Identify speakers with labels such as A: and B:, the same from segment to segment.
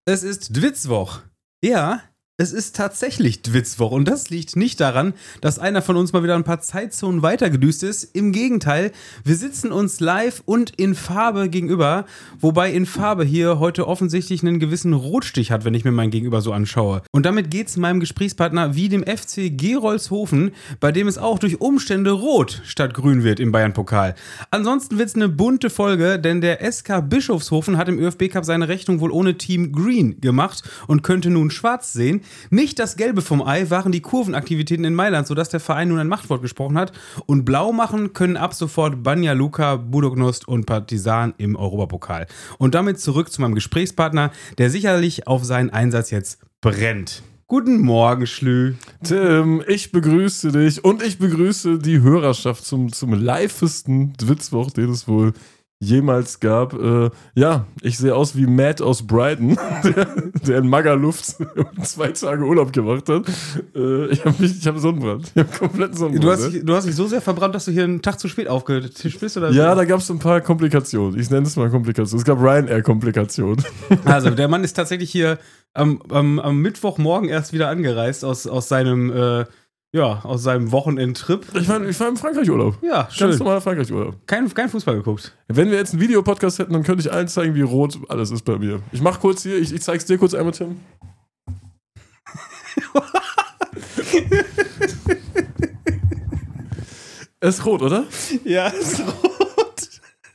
A: Es ist Dwitzwoch. Ja, es ist tatsächlich Dwitzwoch. Und das liegt nicht daran, dass einer von uns mal wieder ein paar Zeitzonen weitergedüst ist. Im Gegenteil, wir sitzen uns live und in Farbe gegenüber. Wobei in Farbe hier heute offensichtlich einen gewissen Rotstich hat, wenn ich mir mein Gegenüber so anschaue. Und damit geht's meinem Gesprächspartner wie dem FC Gerolzhofen, bei dem es auch durch Umstände rot statt grün wird im Bayern-Pokal. Ansonsten wird's eine bunte Folge, denn der SK Bischofshofen hat im ÖFB-Cup seine Rechnung wohl ohne Team Green gemacht und könnte nun schwarz sehen. Nicht das Gelbe vom Ei waren die Kurvenaktivitäten in Mailand, sodass der Verein nun ein Machtwort gesprochen hat. Und blau machen können ab sofort Banja Luka, Budućnost und Partizan im Europapokal. Und damit zurück zu meinem Gesprächspartner, der sicherlich auf seinen Einsatz jetzt brennt. Guten Morgen, Schlü.
B: Tim, ich begrüße dich und ich begrüße die Hörerschaft zum livesten Dwitzwoch, den es wohl jemals gab. Ich sehe aus wie Matt aus Brighton, der in Magerluft 2 Tage Urlaub gemacht hat. Ich habe Sonnenbrand. Ich habe kompletten Sonnenbrand.
A: Du hast dich so sehr verbrannt, dass du hier einen Tag zu spät aufgetischt bist? Oder?
B: Ja, da gab es ein paar Komplikationen. Ich nenne es mal Komplikationen. Es gab Ryanair-Komplikationen.
A: Also, der Mann ist tatsächlich hier am Mittwochmorgen erst wieder angereist aus seinem Wochenendtrip.
B: Ich war im Frankreich-Urlaub.
A: Ja, schön.
B: Ganz normaler Frankreich-Urlaub.
A: Kein Fußball geguckt.
B: Wenn wir jetzt einen Videopodcast hätten, dann könnte ich allen zeigen, wie rot alles ist bei mir. Ich mach kurz hier, ich zeig's dir kurz einmal, Tim. Es ist rot, oder?
A: Ja, es ist rot.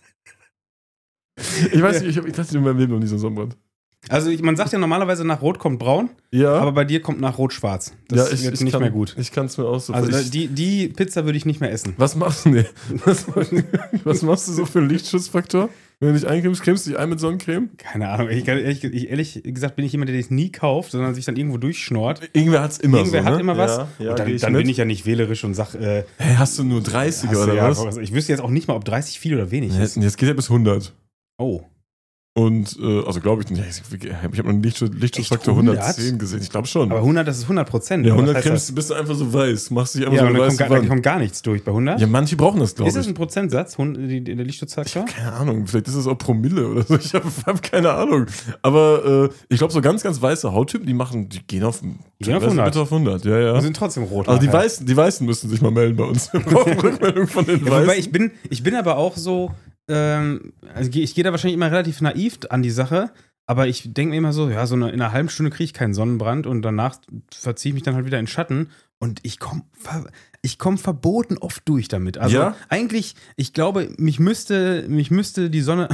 B: Ich weiß nicht, ich hatte in meinem Leben noch nie so einen Sonnenbrand.
A: Also man sagt ja normalerweise, nach Rot kommt Braun,
B: ja.
A: Aber bei dir kommt nach Rot-Schwarz. Das ist jetzt nicht mehr gut.
B: Ich kann es mir auch so
A: Also die Pizza würde ich nicht mehr essen.
B: Was machst du? Was machst du so für einen Lichtschutzfaktor? Wenn du dich eincremst, cremst du dich ein mit Sonnencreme?
A: Keine Ahnung. Ehrlich gesagt bin ich jemand, der das nie kauft, sondern sich dann irgendwo durchschnort.
B: Irgendwer hat es immer
A: Irgendwer
B: so,
A: hat immer was.
B: Ja,
A: dann bin ich ja nicht wählerisch und sag...
B: hey, hast du nur 30er oder was?
A: Ich wüsste jetzt auch nicht mal, ob 30 viel oder wenig ist.
B: Jetzt geht er bis 100.
A: Oh.
B: Und, also glaube ich nicht, ich habe noch einen Lichtschutzfaktor 110 gesehen, ich glaube schon.
A: Aber 100, das ist 100%.
B: Ja, 100 cremst, bist du einfach so weiß, machst dich einfach so weiß.
A: Ja, da kommt gar nichts durch bei 100.
B: Ja, manche brauchen das, glaube ich.
A: Ist das ein Prozentsatz, der Lichtschutzfaktor?
B: Keine Ahnung, vielleicht ist es auch Promille oder so, ich habe keine Ahnung. Aber ich glaube, so ganz, ganz weiße Hauttypen, die gehen auf 100. Ja.
A: Die sind trotzdem rot.
B: Also die Weißen müssen sich mal melden bei uns. Wir brauchen Rückmeldung von den Weißen.
A: Wobei ich bin aber auch so... also ich gehe da wahrscheinlich immer relativ naiv an die Sache, aber ich denke mir immer so, ja, in einer halben Stunde kriege ich keinen Sonnenbrand und danach verziehe ich mich dann halt wieder in Schatten und ich komm verboten oft durch damit. Also
B: ja?
A: Eigentlich, ich glaube, mich müsste die Sonne...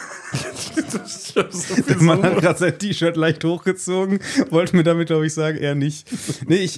A: Der Mann hat gerade sein T-Shirt leicht hochgezogen, wollte mir damit, glaube ich, sagen, eher nicht. Nee,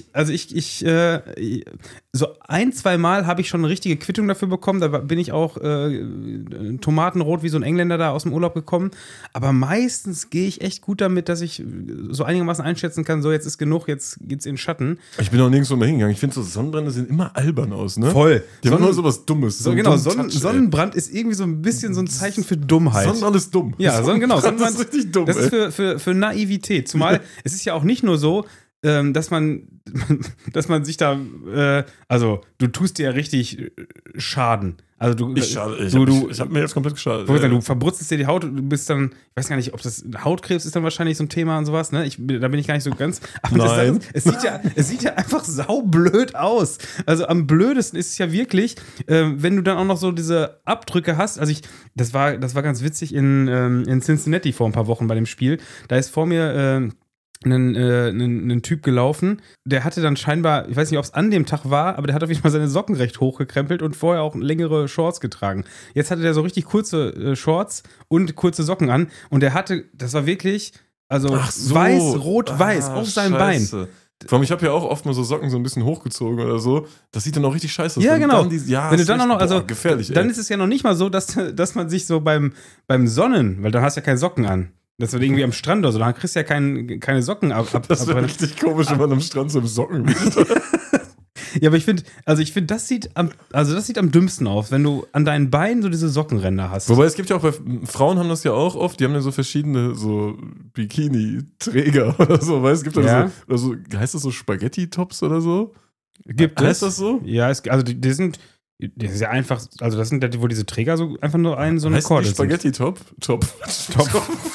A: so 1-2 Mal habe ich schon eine richtige Quittung dafür bekommen, da bin ich auch tomatenrot wie so ein Engländer da aus dem Urlaub gekommen, aber meistens gehe ich echt gut damit, dass ich so einigermaßen einschätzen kann, so jetzt ist genug, jetzt geht's in den Schatten.
B: Ich bin auch nirgendwo mehr hingegangen, ich finde so Sonnenbrände sehen immer albern aus, ne?
A: Voll.
B: Die haben immer so was Dummes.
A: So genau, Sonnenbrand ist irgendwie so ein bisschen so ein Zeichen für Dummheit.
B: Sonnenbrand ist dumm.
A: Ja, Sonnenbrand
B: ist richtig dumm.
A: Das ist für Naivität. Zumal es ist ja auch nicht nur so, dass man sich da, also du tust dir ja richtig Schaden. Also
B: ich habe mir jetzt komplett geschadet.
A: Du verbrutzelst dir die Haut, du bist dann, ich weiß gar nicht, ob das Hautkrebs ist dann wahrscheinlich so ein Thema und sowas, ne? Da bin ich gar nicht so ganz. Aber
B: Nein.
A: Es sieht ja einfach saublöd aus. Also am blödesten ist es ja wirklich, wenn du dann auch noch so diese Abdrücke hast. Also das war ganz witzig in Cincinnati vor ein paar Wochen bei dem Spiel. Da ist vor mir einen Typ gelaufen, der hatte dann scheinbar, ich weiß nicht, ob es an dem Tag war, aber der hat auf jeden Fall seine Socken recht hochgekrempelt und vorher auch längere Shorts getragen. Jetzt hatte der so richtig kurze Shorts und kurze Socken an und der hatte, das war wirklich, also weiß, rot, weiß auf seinem Bein.
B: Vor allem, ich habe ja auch oft mal so Socken so ein bisschen hochgezogen oder so. Das sieht dann auch richtig scheiße aus.
A: Ja, genau.
B: Wenn
A: du dann auch noch, also
B: gefährlich,
A: dann ist es ja noch nicht mal so, dass man sich so beim Sonnen, weil dann hast du ja keine Socken an. Das wird irgendwie am Strand oder so, dann kriegst du ja keine Socken ab.
B: Das wäre richtig komisch, wenn man am Strand so im Socken liegt.
A: Ja, aber ich finde, das sieht am dümmsten aus, wenn du an deinen Beinen so diese Sockenränder hast.
B: Wobei es gibt ja auch, Frauen haben das ja auch oft, die haben ja so verschiedene so Bikini-Träger oder so, weißt du, es gibt ja so, heißt das so Spaghetti-Tops oder so? Heißt das so?
A: Ja, die sind Das ist ja einfach, also das sind ja wohl diese Träger so einfach nur so eine
B: heißt
A: Korde.
B: Spaghetti-Top? Top.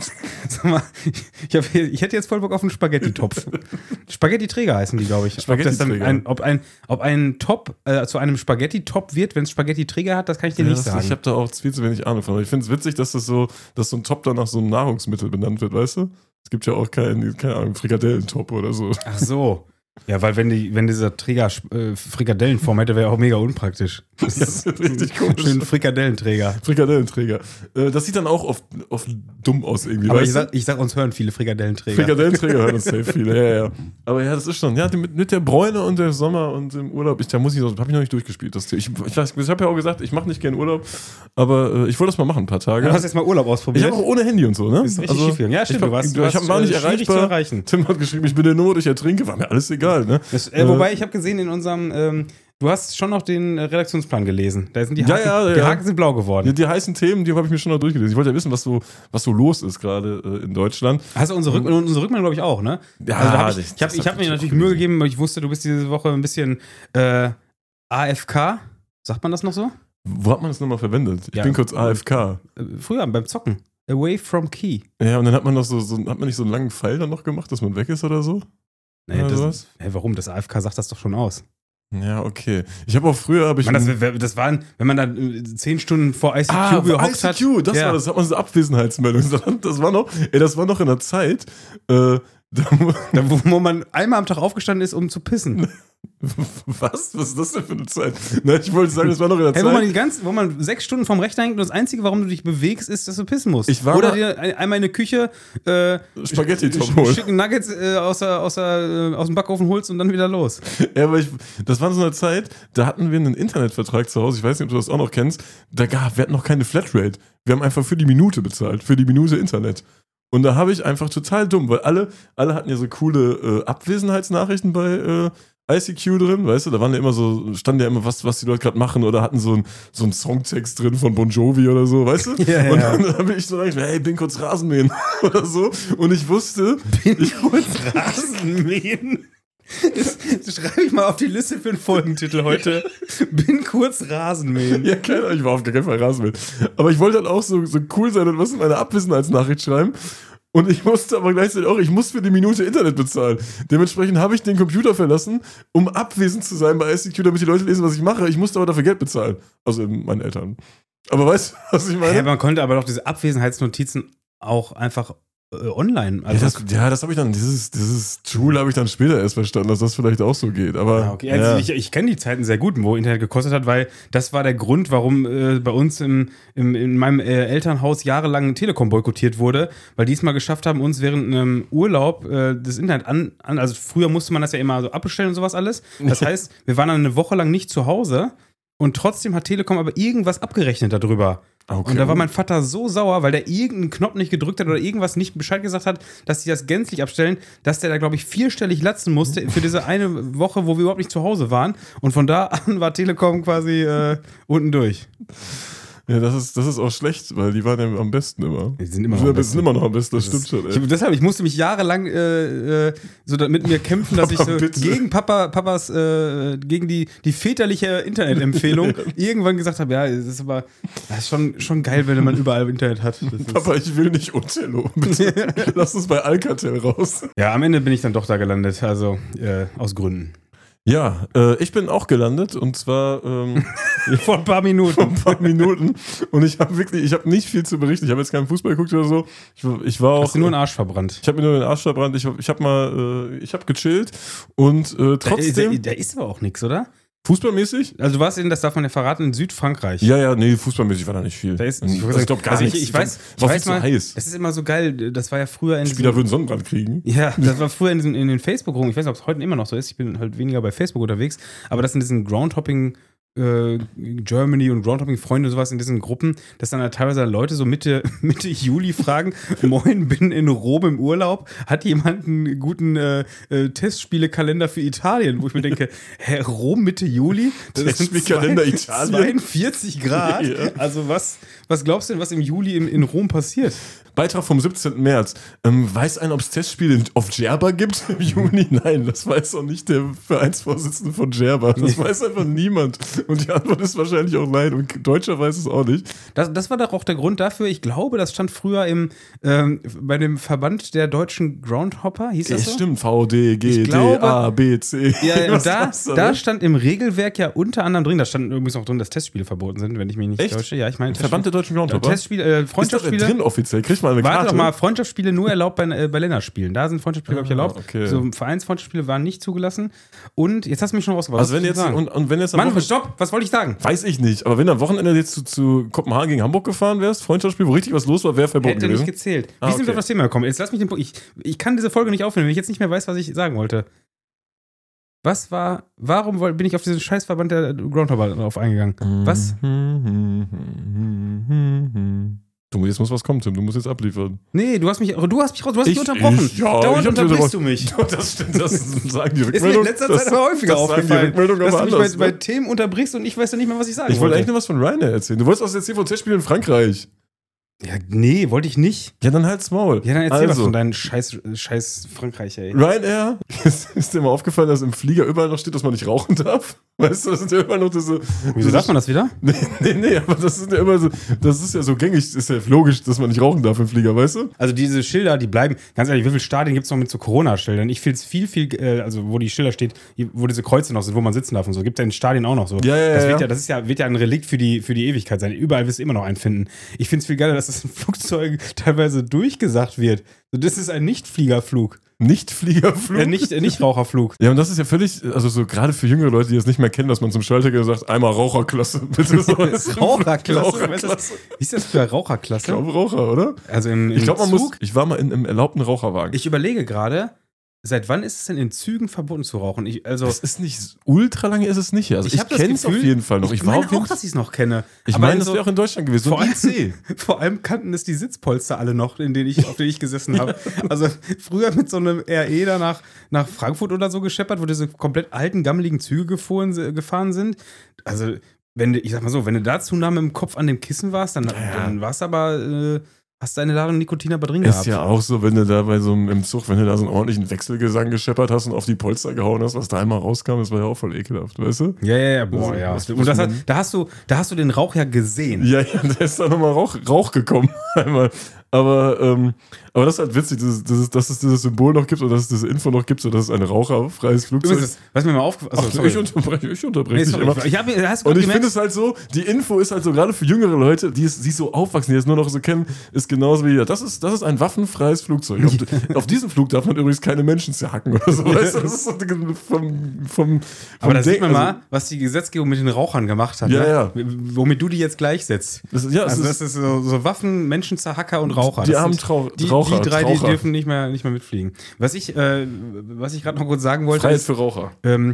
A: Sag mal, ich hätte jetzt voll Bock auf einen Spaghetti-Topf. Spaghetti-Träger heißen die, glaube ich.
B: Spaghetti-Träger.
A: Ob ein Top zu einem Spaghetti-Top wird, wenn es Spaghetti-Träger hat, das kann ich dir nicht sagen.
B: Ich habe da auch viel zu wenig Ahnung von. Aber ich finde es witzig, dass so ein Top dann nach so einem Nahrungsmittel benannt wird, weißt du? Es gibt ja auch keine Ahnung, Frikadellentop oder so.
A: Ach so. Ja, weil wenn dieser Träger Frikadellenform hätte, wäre auch mega unpraktisch.
B: Das ist richtig komisch.
A: Schön Frikadellenträger.
B: Frikadellenträger. Das sieht dann auch oft dumm aus irgendwie.
A: Aber
B: weißt
A: ich sag, uns hören viele Frikadellenträger.
B: Frikadellenträger hören uns safe viele, ja. Aber ja, das ist schon, ja, mit der Bräune und der Sommer und im Urlaub, habe ich noch nicht durchgespielt. Ich habe ja auch gesagt, ich mache nicht gerne Urlaub, aber ich wollte das mal machen, ein paar Tage.
A: Du hast jetzt mal Urlaub ausprobiert?
B: Ich habe auch ohne Handy und so, ne?
A: Ist richtig schief gegangen. Ja, stimmt,
B: ich war nicht erreichbar. Tim hat geschrieben, ich bin in der Not, ich ertrinke, war mir alles egal. Ne?
A: Wobei, ich habe gesehen in unserem, du hast schon noch den Redaktionsplan gelesen. Da sind die Haken, die Haken sind blau geworden.
B: Die heißen Themen, die habe ich mir schon noch durchgelesen. Ich wollte ja wissen, was so los ist gerade in Deutschland.
A: Hast du unsere Rückmeldung, glaube ich, auch, ne?
B: Ja,
A: also ich habe mir natürlich Mühe gegeben, weil ich wusste, du bist diese Woche ein bisschen AFK. Sagt man das noch so?
B: Wo hat man das nochmal verwendet? Ich bin kurz AFK.
A: Früher, beim Zocken. Away from Key.
B: Ja, und dann hat man noch hat man nicht so einen langen Pfeil dann noch gemacht, dass man weg ist oder so?
A: Nee, warum? Das AFK sagt das doch schon aus.
B: Ja, okay. Ich habe auch früher...
A: das waren, wenn man da 10 Stunden vor ICQ gehockt hat.
B: ICQ, das hat man so Abwesenheitsmeldung. Das war noch in der Zeit,
A: wo man einmal am Tag aufgestanden ist, um zu pissen.
B: Was? Was ist das denn für eine Zeit? Nein, ich wollte sagen, das war noch in der Zeit.
A: Wo man 6 Stunden vorm Rechner hängt und das Einzige, warum du dich bewegst, ist, dass du pissen musst.
B: Oder
A: dir einmal in der Küche
B: Spaghetti-Top holen.
A: Chicken Nuggets aus dem Backofen holst und dann wieder los.
B: Ja, aber das war so eine Zeit, da hatten wir einen Internetvertrag zu Hause, ich weiß nicht, ob du das auch noch kennst, wir hatten noch keine Flatrate. Wir haben einfach für die Minute bezahlt, für die Minute Internet. Und da habe ich einfach total dumm, weil alle hatten ja so coole Abwesenheitsnachrichten bei ICQ drin, weißt du, da standen ja immer was die Leute gerade machen oder hatten so einen Songtext drin von Bon Jovi oder so, weißt du?
A: Ja,
B: und dann habe ich so gedacht, hey, bin kurz Rasenmähen oder so. Und ich wusste,
A: bin kurz Rasenmähen. Das schreibe ich mal auf die Liste für einen Folgentitel heute. Bin kurz Rasenmähen.
B: Ja, keine Ahnung, ich war auf gar keinen Fall Rasenmähen. Aber ich wollte dann auch so cool sein und was in meiner Abwesenheitsnachricht schreiben. Und ich musste aber gleichzeitig auch, ich muss für die Minute Internet bezahlen. Dementsprechend habe ich den Computer verlassen, um abwesend zu sein bei ICQ, damit die Leute lesen, was ich mache. Ich musste aber dafür Geld bezahlen. Also meinen Eltern. Aber weißt du, was ich meine?
A: Ja, man konnte aber doch diese Abwesenheitsnotizen auch einfach online. Also
B: das habe ich dann, dieses Tool habe ich dann später erst verstanden, dass das vielleicht auch so geht. Aber
A: okay. Also ich kenne die Zeiten sehr gut, wo Internet gekostet hat, weil das war der Grund, warum bei uns in meinem Elternhaus jahrelang Telekom boykottiert wurde, weil die es mal geschafft haben, uns während einem Urlaub das Internet also früher musste man das ja immer so abbestellen und sowas alles. Das heißt, wir waren dann eine Woche lang nicht zu Hause und trotzdem hat Telekom aber irgendwas abgerechnet darüber. Okay. Und da war mein Vater so sauer, weil der irgendeinen Knopf nicht gedrückt hat oder irgendwas nicht Bescheid gesagt hat, dass die das gänzlich abstellen, dass der da, glaube ich, 4-stellig latzen musste für diese eine Woche, wo wir überhaupt nicht zu Hause waren. Und von da an war Telekom quasi unten durch.
B: Ja, das ist auch schlecht, weil die waren ja am besten immer.
A: Die sind immer noch am besten.
B: Das stimmt schon.
A: Ich musste mich jahrelang so mit mir kämpfen, dass ich so gegen Papas, gegen die väterliche Internetempfehlung irgendwann gesagt habe, ja, das ist schon geil, wenn man überall Internet hat.
B: Papa, ich will nicht Othello. Bitte. Lass uns bei Alcatel raus.
A: Ja, am Ende bin ich dann doch da gelandet, also aus Gründen.
B: Ja, ich bin auch gelandet und zwar
A: vor ein paar Minuten.
B: Und ich habe nicht viel zu berichten. Ich habe jetzt keinen Fußball geguckt oder so. Ich war auch.
A: Hast du nur den Arsch verbrannt?
B: Ich habe mir nur den Arsch verbrannt. Ich habe gechillt und trotzdem.
A: Da ist aber auch nichts, oder?
B: Fußballmäßig?
A: Also du warst das darf man ja verraten, in Südfrankreich.
B: Ja, nee, fußballmäßig war da nicht viel.
A: Ich glaube gar nicht. Ich weiß mal,
B: heiß.
A: Es ist immer so geil, das war ja früher in
B: Spieler würden Sonnenbrand kriegen.
A: Ja, das war früher in den Facebook-Gruppen. Ich weiß nicht, ob es heute immer noch so ist. Ich bin halt weniger bei Facebook unterwegs. Aber das in diesen Groundhopping Germany und Groundhopping-Freunde und sowas in diesen Gruppen, dass dann halt teilweise Leute so Mitte Juli fragen, moin, bin in Rom im Urlaub, hat jemand einen guten Testspielekalender für Italien, wo ich mir denke, Rom Mitte Juli?
B: Das sind Italien.
A: 42 Grad? Ja. Also was glaubst du denn, was im Juli in Rom passiert?
B: Beitrag vom 17. März. Weiß einer, ob es Testspiele auf Djerba gibt im Juni? Nein, das weiß auch nicht der Vereinsvorsitzende von Djerba. Das weiß einfach niemand. Und die Antwort ist wahrscheinlich auch nein. Und Deutscher weiß es auch nicht.
A: Das war doch auch der Grund dafür. Ich glaube, das stand früher bei dem Verband der deutschen Groundhopper, hieß das so?
B: Stimmt, VD, G, D, A, B, C.
A: Ja, und da stand im Regelwerk ja unter anderem drin, da stand übrigens auch drin, dass Testspiele verboten sind, wenn ich mich nicht täusche. Ja, ich meine
B: Verband der deutschen Groundhopper?
A: Freundschaftsspiele.
B: Ist das drin offiziell? Kriegt man eine Karte?
A: Warte doch mal, Freundschaftsspiele nur erlaubt bei Länderspielen. Da sind Freundschaftsspiele, glaube ich, erlaubt.
B: Okay.
A: So Vereinsfreundschaftsspiele waren nicht zugelassen. Und jetzt hast du mich schon rausgebracht.
B: Also wenn jetzt, und wenn jetzt am
A: Mann, stopp, was wollte ich sagen?
B: Weiß ich nicht, aber wenn du am Wochenende jetzt zu Kopenhagen gegen Hamburg gefahren wärst, Freundschaftsspiel, wo richtig was los war, wäre verboten
A: Hätte
B: gewesen.
A: nicht gezählt. Wie sind wir auf das Thema gekommen? Jetzt lass mich den Punkt. Ich kann diese Folge nicht aufnehmen, wenn ich jetzt nicht mehr weiß, was ich sagen wollte. Warum bin ich auf diesen Scheißverband der Groundhopper drauf eingegangen? Was?
B: Jetzt muss was kommen, Tim. Du musst jetzt abliefern.
A: Nee, du hast mich unterbrochen. Dauernd unterbrichst du mich.
B: Das stimmt, das sagen die Rückmeldungen.
A: Ist mir in letzter Zeit aber häufiger aufgefallen, dass du mich bei
B: ne?
A: Themen unterbrichst und ich weiß ja nicht mehr, was ich sagen
B: wollte. Ich wollte eigentlich nur was von Ryanair erzählen. Du wolltest was erzählen von Testspielen in Frankreich.
A: Ja, nee, wollte ich nicht.
B: Ja, dann halt's Maul.
A: Ja, dann erzähl was von deinem scheiß Frankreich, ey.
B: Ryanair, ist dir mal aufgefallen, dass im Flieger überall noch steht, dass man nicht rauchen darf? Weißt du, das sind ja immer noch diese...
A: Wieso sagt man das wieder?
B: Nee, aber das ist ja immer so, das ist ja so gängig, ist ja logisch, dass man nicht rauchen darf im Flieger, weißt du?
A: Also diese Schilder, die bleiben, ganz ehrlich, wie viele Stadien gibt es noch mit so Corona-Schildern? Ich finde es viel, also wo die Schilder steht, wo diese Kreuze noch sind, wo man sitzen darf und so, gibt es ja in Stadien auch noch so. Das wird ja ein Relikt für die Ewigkeit sein. Überall wirst du immer noch einen finden. Ich finde es viel geiler, dass das in Flugzeugen teilweise durchgesagt wird. So, das ist ein Nicht-Fliegerflug.
B: Nicht-Fliegerflug?
A: Nicht-Raucherflug.
B: Ja, und das ist ja völlig, also so gerade für jüngere Leute, die das nicht mehr kennen, dass man zum Schalter sagt, einmal Raucherklasse, bitte. So.
A: Raucherklasse? Wie ist das für Raucherklasse?
B: Ich glaube Raucher, oder?
A: Also im
B: Zug? Ich war mal im erlaubten Raucherwagen.
A: Ich überlege gerade, seit wann ist es denn in Zügen verboten zu rauchen?
B: Das ist nicht, ultra lange ist es nicht. Also ich kenne es auf jeden Fall noch.
A: Ich meine auch, dass ich es noch kenne.
B: Ich meine, das wäre auch in Deutschland gewesen.
A: Vor allem kannten es die Sitzpolster alle noch, auf denen ich gesessen habe. Also früher mit so einem RE da nach Frankfurt oder so gescheppert, wo diese komplett alten, gammeligen Züge gefahren sind. Also, wenn du da zu nah mit dem Kopf an dem Kissen warst, dann warst du aber... Hast deine Ladung Nikotin aber drin gehabt.
B: Ist ja auch so, wenn du da im Zug, wenn du da so einen ordentlichen Wechselgesang gescheppert hast und auf die Polster gehauen hast, was da einmal rauskam, das war ja auch voll ekelhaft, weißt du?
A: Ja, boah, ja. Und da hast du den Rauch ja gesehen.
B: Ja, da ist da nochmal Rauch gekommen einmal. Aber das ist halt witzig, dass es dieses Symbol noch gibt und dass es diese Info noch gibt, so dass es ein raucherfreies Flugzeug ist.
A: Was mir mal aufgefallen ist.
B: Ich unterbreche dich immer. Und ich finde es halt so, die Info ist halt so, gerade für jüngere Leute, die so aufwachsen, die es nur noch so kennen, ist genauso wie, das ist ein waffenfreies Flugzeug. Auf diesem Flug darf man übrigens keine Menschen zerhacken oder so. Weißt du? Das ist so vom
A: aber da sieht man mal, was die Gesetzgebung mit den Rauchern gemacht hat.
B: Ja.
A: Womit du die jetzt gleichsetzt. Das ist so Waffen, Menschen, Zerhacker und Raucher.
B: Die armen Raucher.
A: Die drei, die dürfen nicht mehr mitfliegen. Was ich gerade noch kurz sagen wollte.
B: Freiheit für Raucher.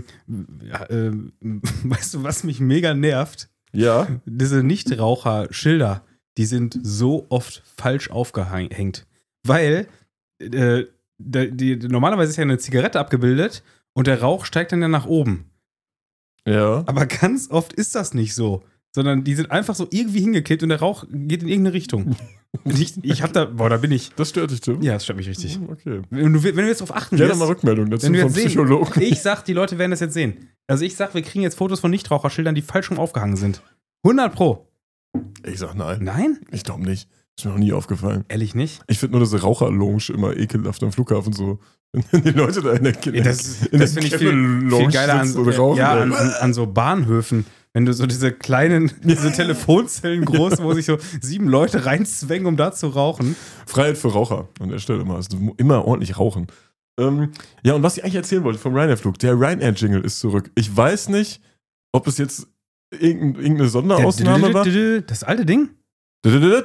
A: Weißt du, was mich mega nervt?
B: Ja.
A: Diese Nicht-Raucher-Schilder, die sind so oft falsch aufgehängt. Weil normalerweise ist ja eine Zigarette abgebildet und der Rauch steigt dann ja nach oben.
B: Ja.
A: Aber ganz oft ist das nicht so. Sondern die sind einfach so irgendwie hingeklebt und der Rauch geht in irgendeine Richtung. Da bin ich.
B: Das stört dich, Tim?
A: Ja, das stört mich richtig.
B: Okay.
A: Wenn du jetzt darauf achten
B: willst. Gerne mal Rückmeldung dazu vom Psychologen.
A: Ich sag, die Leute werden das jetzt sehen. Also ich sag, wir kriegen jetzt Fotos von Nichtraucherschildern, die falsch rum aufgehangen sind. 100%.
B: Ich sag nein.
A: Nein?
B: Ich glaube nicht. Ist mir noch nie aufgefallen.
A: Ehrlich nicht?
B: Ich finde nur diese Raucherlounge immer ekelhaft am Flughafen so. Wenn die Leute da in der
A: das finde ich viel geiler an so Bahnhöfen. Wenn du so diese Telefonzellen groß, wo sich so 7 Leute reinzwängen, um da zu rauchen.
B: Freiheit für Raucher an der Stelle immer. Also immer ordentlich rauchen. Ja, und was ich eigentlich erzählen wollte vom Ryanair-Flug. Der Ryanair-Jingle ist zurück. Ich weiß nicht, ob es jetzt irgendeine Sonderausnahme war.
A: Das alte Ding?
B: Ryanair.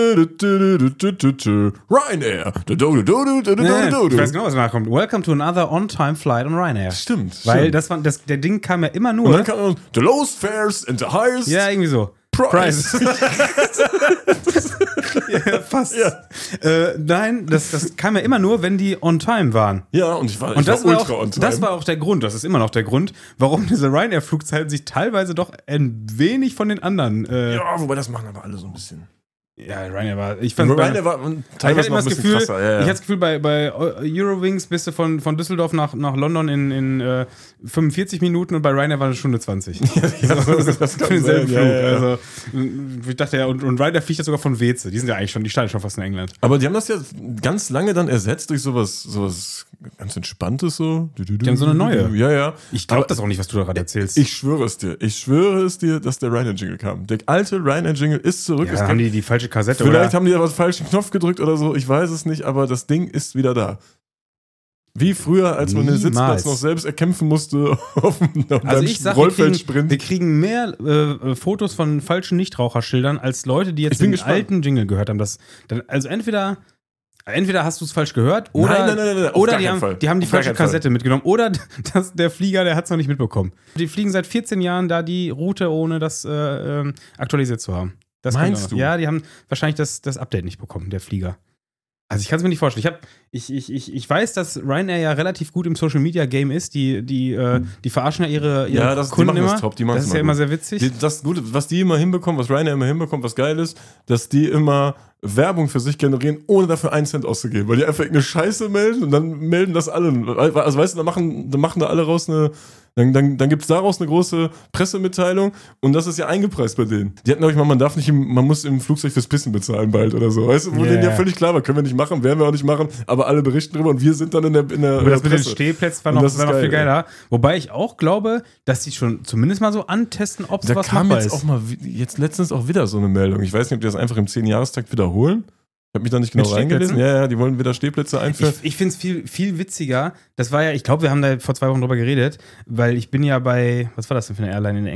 A: Ich weiß genau, was da kommt. Welcome to another on-time flight on Ryanair.
B: Stimmt.
A: Weil der Ding kam ja immer nur.
B: Und dann kam immer the lowest fares and the highest.
A: Ja, irgendwie so. Price. Ja, fast. Ja. Nein, das kam ja immer nur, wenn die on time waren.
B: Ja, und ich war ultra on time.
A: Das war auch der Grund, das ist immer noch der Grund, warum diese Ryanair-Flugzeiten sich teilweise doch ein wenig von den anderen.
B: Ja, wobei das machen aber alle so ein bisschen.
A: Ja, Ryanair war. Ich
B: Ryanair war
A: ich hatte
B: teilweise
A: immer
B: noch ein
A: das
B: bisschen
A: Gefühl,
B: krasser. Ja.
A: ich hatte das Gefühl, bei Eurowings bist du von Düsseldorf nach London in 45 Minuten und bei Ryanair war eine Stunde 20.
B: das
A: Für denselben Flug.
B: Ja.
A: Also, ich dachte ja, und Ryanair fliegt ja sogar von Weze. Die standen schon fast in England.
B: Aber die haben das ja ganz lange dann ersetzt durch sowas ganz Entspanntes so.
A: Die haben so eine neue.
B: Ja.
A: Ich glaube das auch nicht, was du da gerade erzählst.
B: Ich schwöre es dir, dass der Ryanair-Jingle kam. Der alte Ryanair-Jingle ist zurück.
A: Ja, haben die falsche Kassette,
B: Vielleicht
A: oder?
B: haben die aber den falschen Knopf gedrückt oder so, ich weiß es nicht, aber das Ding ist wieder da. Wie früher, als man den Sitzplatz noch selbst erkämpfen musste auf einem Rollfeldsprint.
A: Wir kriegen mehr Fotos von falschen Nichtraucherschildern als Leute, die jetzt den alten Jingle gehört haben. Also entweder hast du es falsch gehört oder,
B: Nein,
A: oder die haben die falsche Kassette mitgenommen oder der Flieger, der hat es noch nicht mitbekommen. Die fliegen seit 14 Jahren da die Route, ohne das aktualisiert zu haben. Das
B: meinst du?
A: Ja, die haben wahrscheinlich das Update nicht bekommen, der Flieger. Also ich kann es mir nicht vorstellen. Ich weiß, dass Ryanair ja relativ gut im Social Media Game ist. Die verarschen ja ihre Kunden immer. Das ist ja immer sehr witzig.
B: Das Gute, was die immer hinbekommen, was Ryanair immer hinbekommt, was geil ist, dass die immer Werbung für sich generieren, ohne dafür 1 Cent auszugeben. Weil die einfach irgendeine Scheiße melden und dann melden das alle. Also weißt du, dann machen da alle raus dann gibt es daraus eine große Pressemitteilung und das ist ja eingepreist bei denen. Die hatten, glaube ich mal, man muss im Flugzeug fürs Pissen bezahlen bald oder so. Weißt du, wo denen ja völlig klar war, können wir nicht machen, werden wir auch nicht machen, aber alle berichten drüber und wir sind dann in der
A: aber das Presse. Mit den Stehplätzen war noch viel geiler. Wobei ich auch glaube, dass die schon zumindest mal so antesten, ob es was machbar ist.
B: Da kam jetzt letztens auch wieder so eine Meldung. Ich weiß nicht, ob die das einfach im 10-Jahrestakt wiederholen. Ich habe mich da nicht genau reingelesen. Ja, die wollen wieder Stehplätze einführen.
A: Ich finde es viel witziger. Das war ja, ich glaube, wir haben da vor 2 Wochen drüber geredet, weil ich bin ja bei, was war das denn für eine Airline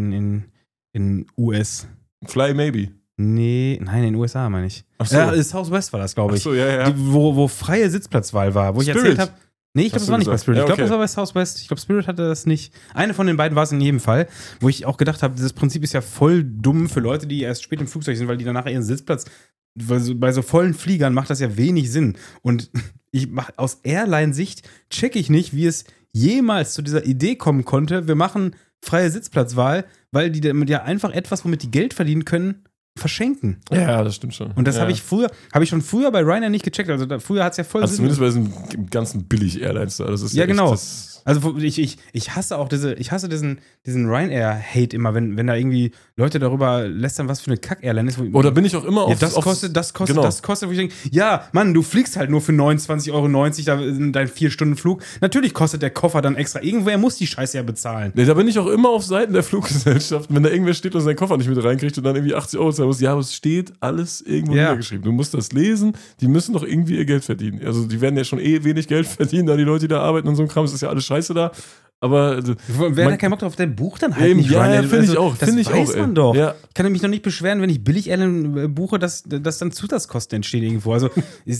A: in US?
B: Fly Maybe.
A: Nein, in den USA meine ich.
B: Ach so.
A: Ja, Southwest war das, glaube ich.
B: Ach so, ja.
A: Wo freie Sitzplatzwahl war, wo ich erzählt habe. Nee, ich glaube, das war nicht bei Spirit. Ich glaube, das war bei Southwest. Ich glaube, Spirit hatte das nicht. Eine von den beiden war es in jedem Fall, wo ich auch gedacht habe, dieses Prinzip ist ja voll dumm für Leute, die erst spät im Flugzeug sind, weil die danach ihren Sitzplatz. Bei so vollen Fliegern macht das ja wenig Sinn. Und aus Airline-Sicht checke ich nicht, wie es jemals zu dieser Idee kommen konnte, wir machen freie Sitzplatzwahl, weil die damit ja einfach etwas, womit die Geld verdienen können, verschenken.
B: Ja, das stimmt schon.
A: Und das habe ich schon früher bei Ryanair nicht gecheckt. Also früher hat es ja voll Sinn.
B: Zumindest bei diesen ganzen Billig-Airlines da. Das ist
A: ja genau. Also ich hasse auch diesen Ryanair-Hate immer, wenn da irgendwie Leute darüber lästern, was für eine Kack-Airline ist.
B: Oder bin ich auch immer
A: das kostet, wo ich denke, ja, Mann, du fliegst halt nur für 29,90 € dein 4-Stunden-Flug. Natürlich kostet der Koffer dann extra. Irgendwer muss die Scheiße ja bezahlen.
B: Nee, da bin ich auch immer auf Seiten der Fluggesellschaft, wenn da irgendwer steht und seinen Koffer nicht mit reinkriegt und dann irgendwie 80 € zahlen muss. Ja, aber es steht alles irgendwo niedergeschrieben. Du musst das lesen, die müssen doch irgendwie ihr Geld verdienen. Also die werden ja schon wenig Geld verdienen, da die Leute, die da arbeiten und so ein Kram, das ist ja alles scheiße da. Aber
A: wer hat keinen Bock drauf, der bucht dann halt nicht.
B: Ja, finde ich auch.
A: Das weiß man doch.
B: Ja.
A: Ich kann mich noch nicht beschweren, wenn ich billig Airline buche, dass dann Zusatzkosten entstehen irgendwo. Also,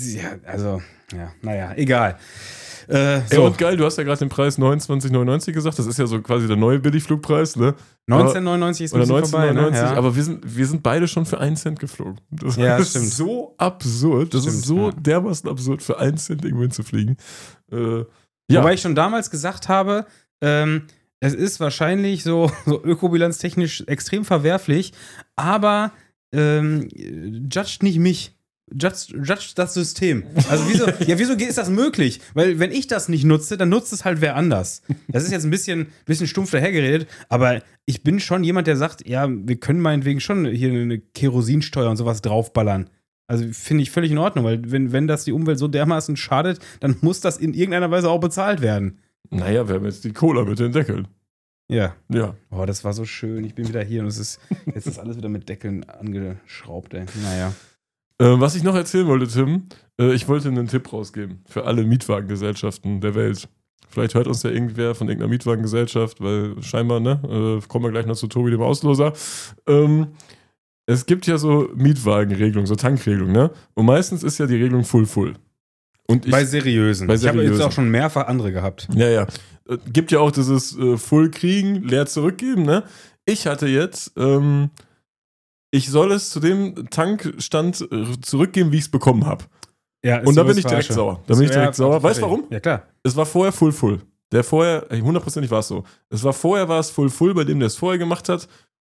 A: naja, egal.
B: So. Und geil, du hast ja gerade den Preis 29,99 gesagt. Das ist ja so quasi der neue Billigflugpreis, ne?
A: 19,99 ist ein bisschen vorbei, ne? Ja.
B: Aber wir sind beide schon für 1 Cent geflogen. Das ist
A: stimmt.
B: so absurd. Das ist so dermaßen absurd, für 1 Cent irgendwo hinzufliegen.
A: Wobei ich schon damals gesagt habe, es ist wahrscheinlich so ökobilanztechnisch extrem verwerflich, aber judgt nicht mich. Judge das System. Also wieso ist das möglich? Weil wenn ich das nicht nutze, dann nutzt es halt wer anders. Das ist jetzt ein bisschen stumpf dahergeredet, aber ich bin schon jemand, der sagt, ja, wir können meinetwegen schon hier eine Kerosinsteuer und sowas draufballern. Also finde ich völlig in Ordnung, weil wenn das die Umwelt so dermaßen schadet, dann muss das in irgendeiner Weise auch bezahlt werden.
B: Naja, wir haben jetzt die Cola mit den Deckeln.
A: Ja. Oh, das war so schön. Ich bin wieder hier und jetzt ist alles wieder mit Deckeln angeschraubt, ey. Naja.
B: Was ich noch erzählen wollte, Tim, ich wollte einen Tipp rausgeben für alle Mietwagengesellschaften der Welt. Vielleicht hört uns ja irgendwer von irgendeiner Mietwagengesellschaft, weil scheinbar, ne, kommen wir gleich noch zu Tobi, dem Ausloser. Es gibt ja so Mietwagenregelungen, so Tankregelungen, ne? Und meistens ist ja die Regelung Full. Und
A: bei seriösen. Ich habe jetzt auch schon mehrfach andere gehabt.
B: Ja. Gibt ja auch dieses Full kriegen, leer zurückgeben, ne? Ich hatte jetzt, ich soll es zu dem Tankstand zurückgeben, wie ich es bekommen habe.
A: Ja,
B: und da bin ich direkt sauer. Weißt du warum?
A: Ja, klar.
B: Es war vorher Full. Der vorher, 100%ig war es so. Full bei dem, der es vorher gemacht hat.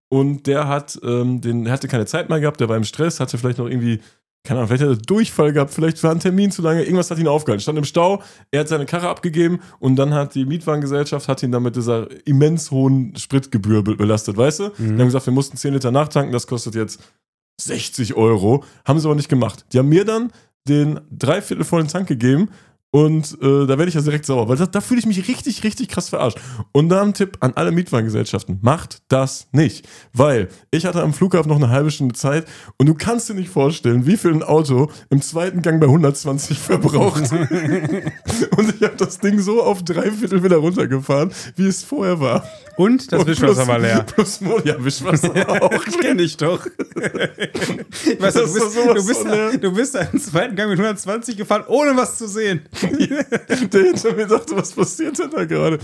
B: und der hatte keine Zeit mehr gehabt, der war im Stress, hatte vielleicht noch irgendwie, keine Ahnung, vielleicht hat er Durchfall gehabt, vielleicht war ein Termin zu lange, irgendwas hat ihn aufgehalten. Stand im Stau, er hat seine Karre abgegeben und dann hat die Mietwagengesellschaft ihn dann mit dieser immens hohen Spritgebühr belastet, weißt du? Die haben gesagt, wir mussten 10 Liter nachtanken, das kostet jetzt 60 Euro. Haben sie aber nicht gemacht. Die haben mir dann den 3/4 vollen Tank gegeben und da werde ich ja direkt sauer, weil da fühle ich mich richtig, richtig krass verarscht. Und da ein Tipp an alle Mietwagengesellschaften, macht das nicht. Weil ich hatte am Flughafen noch eine halbe Stunde Zeit und du kannst dir nicht vorstellen, wie viel ein Auto im zweiten Gang bei 120 verbraucht. Und ich habe das Ding so auf 3/4 wieder runtergefahren, wie es vorher war.
A: Und das Wischwasser war leer.
B: Wischwasser auch.
A: Kenn ich doch. Ich weiß, du bist einen zweiten Gang mit 120 gefahren, ohne was zu sehen.
B: Der hinter mir dachte, was passiert denn da gerade?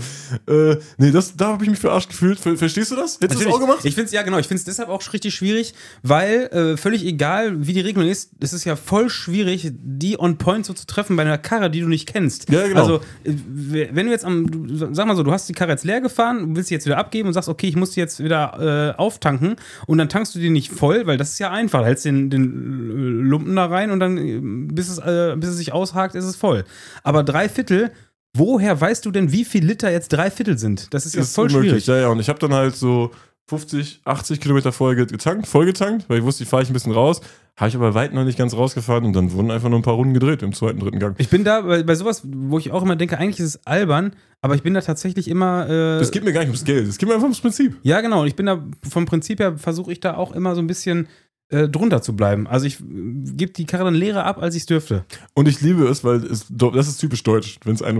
B: Da habe ich mich verarscht gefühlt. Verstehst du das? Hättest du das auch gemacht?
A: Ich finde es deshalb auch richtig schwierig, weil völlig egal, wie die Regelung ist, es ist ja voll schwierig, die on point so zu treffen bei einer Karre, die du nicht kennst.
B: Ja, genau.
A: Also, wenn du jetzt sag mal so, du hast die Karre jetzt leer gefahren, willst sie jetzt wieder abgeben und sagst, okay, ich muss die jetzt wieder auftanken und dann tankst du die nicht voll, weil das ist ja einfach. Du hältst den Lumpen da rein und dann, bis es sich aushakt, ist es voll. Aber 3/4, woher weißt du denn, wie viel Liter jetzt 3/4 sind? Das ist ja voll schwierig.
B: Ja, und ich habe dann halt so 50, 80 Kilometer voll getankt, weil ich wusste, ich fahre ich ein bisschen raus. Habe ich aber weit noch nicht ganz rausgefahren und dann wurden einfach nur ein paar Runden gedreht im zweiten, dritten Gang.
A: Ich bin da bei sowas, wo ich auch immer denke, eigentlich ist es albern, aber ich bin da tatsächlich immer.
B: Das geht mir gar nicht ums Geld, das geht mir einfach ums Prinzip.
A: Ja, genau. Und ich bin da vom Prinzip her, versuche ich da auch immer so ein bisschen drunter zu bleiben. Also ich gebe die Karre dann leerer ab, als ich es dürfte.
B: Und ich liebe es, weil das ist typisch deutsch. Wenn es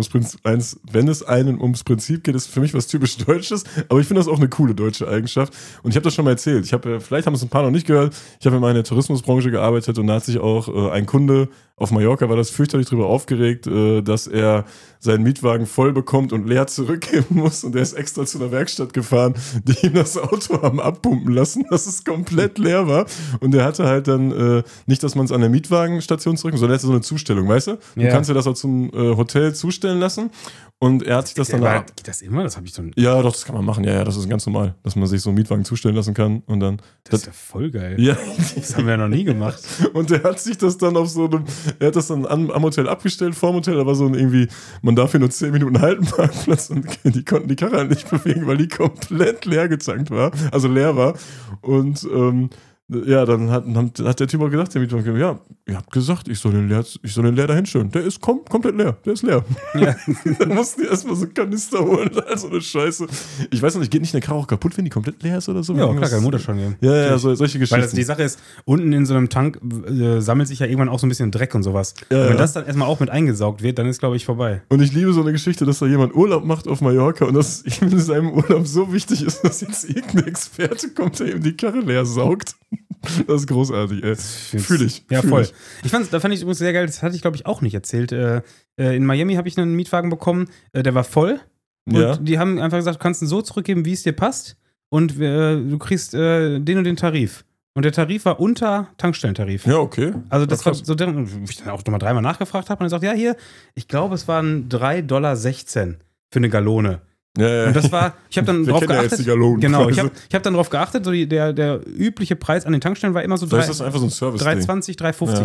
B: einem ums Prinzip geht, ist für mich was typisch Deutsches. Aber ich finde das auch eine coole deutsche Eigenschaft. Und ich habe das schon mal erzählt. Vielleicht haben es ein paar noch nicht gehört. Ich habe in meiner Tourismusbranche gearbeitet und da hat sich auch ein Kunde auf Mallorca war das fürchterlich darüber aufgeregt, dass er seinen Mietwagen voll bekommt und leer zurückgeben muss. Und er ist extra zu einer Werkstatt gefahren, die ihm das Auto haben abpumpen lassen, dass es komplett leer war. Und er hatte halt dann nicht, dass man es an der Mietwagenstation zurück, sondern er hatte so eine Zustellung, weißt du? Du kannst dir das auch zum Hotel zustellen lassen. Und er hat sich das dann da.
A: Geht das immer? Das habe ich so.
B: Ja, doch, das kann man machen. Ja, das ist ganz normal, dass man sich so einen Mietwagen zustellen lassen kann. Und dann.
A: Das ist ja voll geil.
B: Ja.
A: Das haben wir ja noch nie gemacht.
B: Und er hat sich das dann er hat das dann am Hotel abgestellt, vorm Hotel, da war so ein irgendwie, man darf hier nur 10 Minuten halten, Parkplatz, und die konnten die Karre halt nicht bewegen, weil die komplett leer getankt war, also leer war. Und ja, dann hat der Typ auch gesagt, der Mietwagen, ja, ihr habt gesagt, ich soll den leer dahinstellen. Der ist komplett leer. Der ist leer. Ja. Dann mussten die erstmal so Kanister holen und all so eine Scheiße. Ich weiß noch nicht, geht nicht eine Karre auch kaputt, wenn die komplett leer ist oder so?
A: Ja, klar, kann Mutter schon geben.
B: Ja, solche Geschichten.
A: Weil die Sache ist, unten in so einem Tank sammelt sich ja irgendwann auch so ein bisschen Dreck und sowas.
B: Ja,
A: und wenn das dann erstmal auch mit eingesaugt wird, dann ist, glaube ich, vorbei.
B: Und ich liebe so eine Geschichte, dass da jemand Urlaub macht auf Mallorca und dass ihm in seinem Urlaub so wichtig ist, dass jetzt irgendein Experte kommt, der ihm die Karre leer saugt. Das ist großartig, ey. Fühl ich.
A: Ja, voll. Da fand ich übrigens sehr geil, das hatte ich, glaube ich, auch nicht erzählt. In Miami habe ich einen Mietwagen bekommen, der war voll. Und die haben einfach gesagt, du kannst ihn so zurückgeben, wie es dir passt. Und du kriegst den und den Tarif. Und der Tarif war unter Tankstellentarif.
B: Ja, okay.
A: Also das war so, wo ich dann auch nochmal 3-mal nachgefragt habe. Und er sagt, ja, hier, ich glaube, es waren $3,16 für eine Gallone.
B: Ja.
A: Und das war, ich habe dann drauf geachtet. Genau, ich
B: Preise.
A: hab dann drauf geachtet, so der übliche Preis an den Tankstellen war immer so
B: das ist einfach so ein Service
A: 3,20, 3,50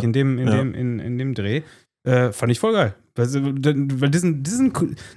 A: in dem Dreh. Fand ich voll geil. Weil diesen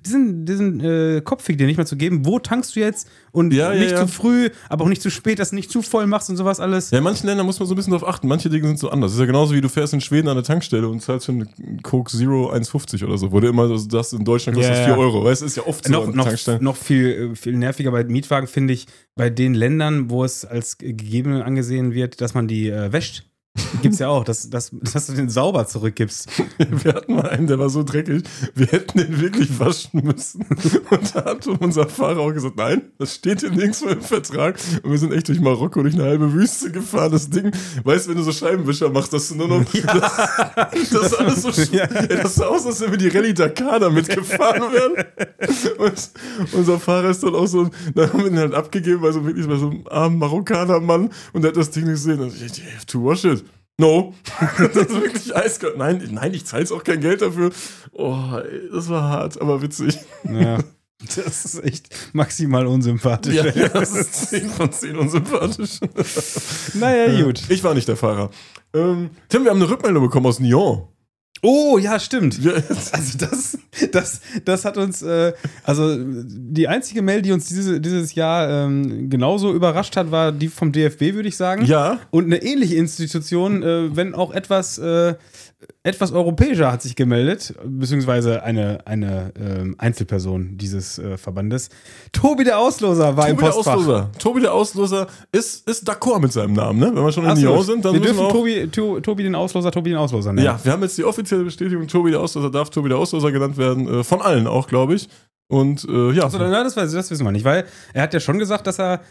A: Kopfweg dir nicht mehr zu geben, wo tankst du jetzt und nicht zu früh, aber auch nicht zu spät, dass du nicht zu voll machst und sowas alles.
B: Ja, in manchen Ländern muss man so ein bisschen drauf achten. Manche Dinge sind so anders. Das ist ja genauso wie du fährst in Schweden an der Tankstelle und zahlst für einen Coke Zero 1,50 oder so. Wo du immer das in Deutschland kostet 4 Euro. Weißt du, ist ja oft so an Tankstellen.
A: Noch viel nerviger bei Mietwagen finde ich, bei den Ländern, wo es als gegeben angesehen wird, dass man die wäscht. Gibt's ja auch, dass du den sauber zurückgibst.
B: Wir hatten mal einen, der war so dreckig, wir hätten den wirklich waschen müssen. Und da hat unser Fahrer auch gesagt, nein, das steht hier nirgends im Vertrag. Und wir sind echt durch Marokko, durch eine halbe Wüste gefahren. Das Ding, weißt du, wenn du so Scheibenwischer machst, dass du nur noch, das ist alles so das sah aus, als wenn wir die Rallye Dakar damit gefahren wären. Und unser Fahrer ist dann auch so, da haben wir ihn halt abgegeben, bei so einem armen Marokkaner-Mann. Und der hat das Ding nicht gesehen. Und ich, you have to wash it. No. Das ist wirklich eiskalt. Nein, ich zahle jetzt auch kein Geld dafür. Oh, ey, das war hart, aber witzig.
A: Ja. Das ist echt maximal unsympathisch.
B: Ja, das ist 10 von 10 unsympathisch.
A: Naja, gut.
B: Ich war nicht der Fahrer. Tim, wir haben eine Rückmeldung bekommen aus Nyon.
A: Oh, ja, stimmt.
B: Ja.
A: Also das hat uns, also die einzige Mail, die uns dieses Jahr genauso überrascht hat, war die vom DFB, würde ich sagen.
B: Ja.
A: Und eine ähnliche Institution, wenn auch etwas europäischer, hat sich gemeldet, beziehungsweise eine Einzelperson dieses Verbandes. Tobi der Ausloser war im Postfach.
B: Tobi der Ausloser ist d'accord mit seinem Namen, ne? Wenn wir schon in Nyon sind, dann
A: wir
B: müssen
A: dürfen
B: wir auch
A: Tobi den Ausloser nennen.
B: Ja, wir haben jetzt die offizielle Bestätigung, Tobi der Ausloser darf Tobi der Ausloser genannt werden, von allen auch, glaube ich. Und ja.
A: Also, das wissen wir nicht, weil er hat ja schon gesagt, dass er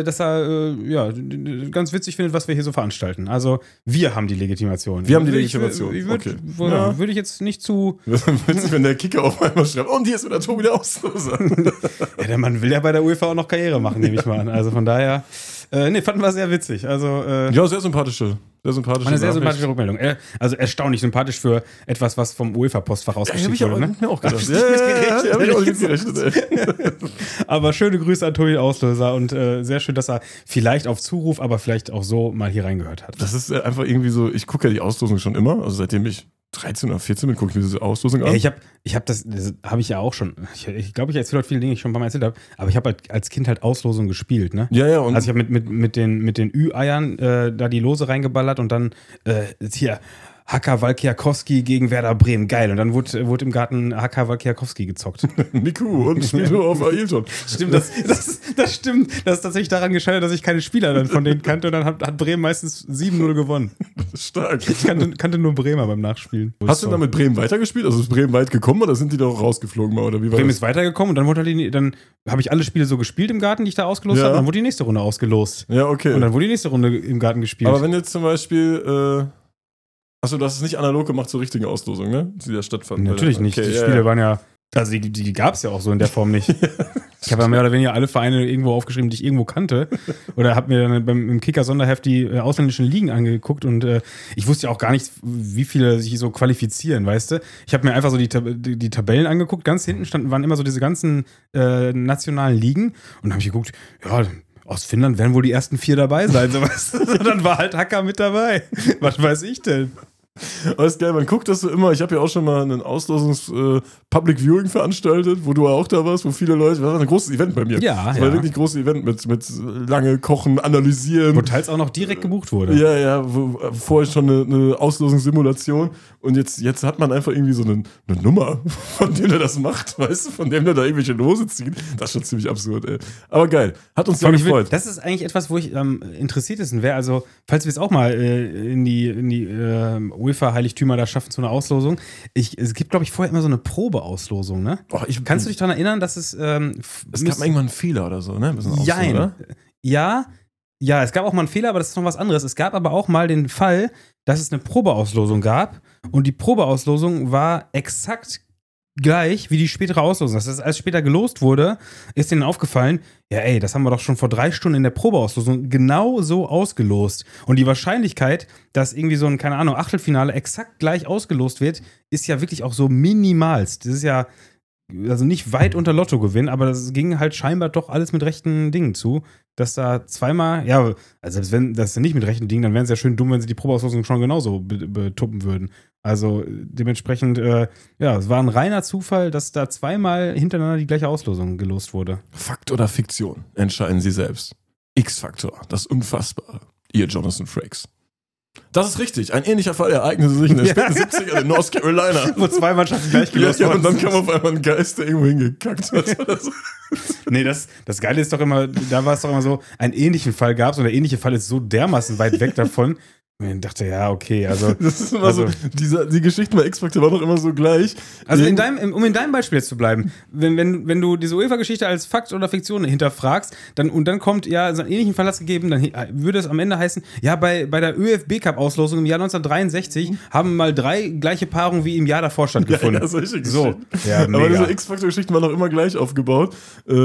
A: ganz witzig findet, was wir hier so veranstalten. Also wir haben die Legitimation.
B: Wir haben die Legitimation.
A: Würde ich jetzt nicht zu.
B: Witzig, wenn der Kicker auf einmal schreibt, und hier ist wieder Tobi der Ausloser.
A: Ja, der Mann will ja bei der UEFA auch noch Karriere machen, nehme ich mal an. Also von daher. Fanden wir sehr witzig. Also,
B: ja, sehr sympathische
A: eine sehr sympathische Rückmeldung. Also erstaunlich sympathisch für etwas, was vom UEFA-Postfach ausgeschickt wurde.
B: Hab ich mir auch gedacht. Hab ich auch nicht gerechnet, ey.
A: Aber schöne Grüße an Tobi Auslöser und sehr schön, dass er vielleicht auf Zuruf, aber vielleicht auch so mal hier reingehört hat.
B: Das ist einfach irgendwie so, ich gucke ja die Auslosung schon immer, also seitdem ich 13 oder 14 bin, gucke ich mir diese Auslosung an.
A: Ich habe das habe ich ja auch schon, ich glaube, ich erzähle heute viele Dinge, die ich schon ein paar Mal erzählt habe, aber ich habe halt als Kind halt Auslosung gespielt, ne?
B: Ja, und
A: also ich habe mit den Ü-Eiern da die Lose reingeballert und dann hier Haka Walkiakowski gegen Werder Bremen, geil. Und dann wurde im Garten Haka Walkiakowski gezockt.
B: Miku und Spielto auf Ailton.
A: Stimmt, das stimmt. Das ist tatsächlich daran gescheitert, dass ich keine Spieler dann von denen kannte und dann hat Bremen meistens 7-0 gewonnen.
B: Das ist stark.
A: Ich kannte nur Bremer beim Nachspielen.
B: Hast du dann mit Bremen weitergespielt? Also ist Bremen weit gekommen oder sind die doch rausgeflogen? Oder wie war
A: Bremen
B: das?
A: ist weitergekommen und dann habe ich alle Spiele so gespielt im Garten, die ich da ausgelost habe, und dann wurde die nächste Runde ausgelost.
B: Ja, okay.
A: Und dann wurde die nächste Runde im Garten gespielt.
B: Aber wenn jetzt zum Beispiel achso, du hast es nicht analog gemacht zur richtigen Auslosung, ne? Die da stattfanden.
A: Natürlich nicht. Die Spiele waren ja. Also die gab es ja auch so in der Form nicht. Ich habe ja mehr oder weniger alle Vereine irgendwo aufgeschrieben, die ich irgendwo kannte. Oder habe mir dann im Kicker-Sonderheft die ausländischen Ligen angeguckt und ich wusste ja auch gar nicht, wie viele sich so qualifizieren, weißt du? Ich habe mir einfach so die Tabellen angeguckt. Ganz hinten waren immer so diese ganzen nationalen Ligen. Und dann habe ich geguckt, ja, aus Finnland werden wohl die ersten 4 dabei sein. So, weißt du? Dann war halt Hacker mit dabei. Was weiß ich denn?
B: Aber ist geil, man guckt das so immer. Ich habe ja auch schon mal ein Auslosungs-Public Viewing veranstaltet, wo du auch da warst, wo viele Leute. Das war ein großes Event bei mir.
A: Ja,
B: das war wirklich ein großes Event mit lange Kochen, analysieren.
A: Wo teils auch noch direkt gebucht wurde.
B: Ja, vorher schon eine Auslosungssimulation. Und jetzt hat man einfach irgendwie so eine Nummer, von dem der das macht, weißt du, von dem der da irgendwelche Lose zieht. Das ist schon ziemlich absurd, ey. Aber geil, hat uns sehr gefreut.
A: Das ist eigentlich etwas, wo ich interessiertesten wäre. Also, falls wir es auch mal in die UEFA-Heiligtümer da schaffen zu einer Auslosung. Es gibt, glaube ich, vorher immer so eine Probeauslosung, ne? Kannst du dich daran erinnern, dass es
B: gab irgendwann einen Fehler oder so, ne?
A: Ja, es gab auch mal einen Fehler, aber das ist noch was anderes. Es gab aber auch mal den Fall, dass es eine Probeauslosung gab und die Probeauslosung war exakt gleich wie die spätere Auslosung. Das heißt, als später gelost wurde, ist denen aufgefallen, ja ey, das haben wir doch schon vor 3 Stunden in der Probeauslosung genau so ausgelost. Und die Wahrscheinlichkeit, dass irgendwie so ein, keine Ahnung, Achtelfinale exakt gleich ausgelost wird, ist ja wirklich auch so minimalst. Das ist ja also nicht weit unter Lottogewinn, aber das ging halt scheinbar doch alles mit rechten Dingen zu, dass da zweimal, ja, also selbst wenn das nicht mit rechten Dingen, dann wären es ja schön dumm, wenn sie die Probeauslosung schon genauso betuppen würden. Also dementsprechend, es war ein reiner Zufall, dass da zweimal hintereinander die gleiche Auslosung gelost wurde.
B: Fakt oder Fiktion? Entscheiden Sie selbst. X-Faktor, das Unfassbare. Ihr Jonathan Frakes. Das ist richtig. Ein ähnlicher Fall ereignete sich in den späten 70ern in North Carolina.
A: Wo 2 Mannschaften gleich gelost wurden.
B: Und dann kam auf einmal ein Geist, der irgendwo hingekackt hat. Oder so.
A: Nee, das Geile ist doch immer, da war es doch immer so, einen ähnlichen Fall gab es und der ähnliche Fall ist so dermaßen weit weg davon. Und ich dachte, ja, okay, also.
B: Das ist immer so, die Geschichten bei X-Factor waren doch immer so gleich.
A: Also um in deinem Beispiel jetzt zu bleiben, wenn du diese UEFA-Geschichte als Fakt oder Fiktion hinterfragst, dann kommt, ja, so einen ähnlichen Fall hast gegeben, dann würde es am Ende heißen, ja, bei der ÖFB-Cup-Auslosung im Jahr 1963 haben mal 3 gleiche Paarungen wie im Jahr davor stattgefunden.
B: Ja, solche
A: so.
B: Ja, aber diese X-Factor-Geschichten waren doch immer gleich aufgebaut.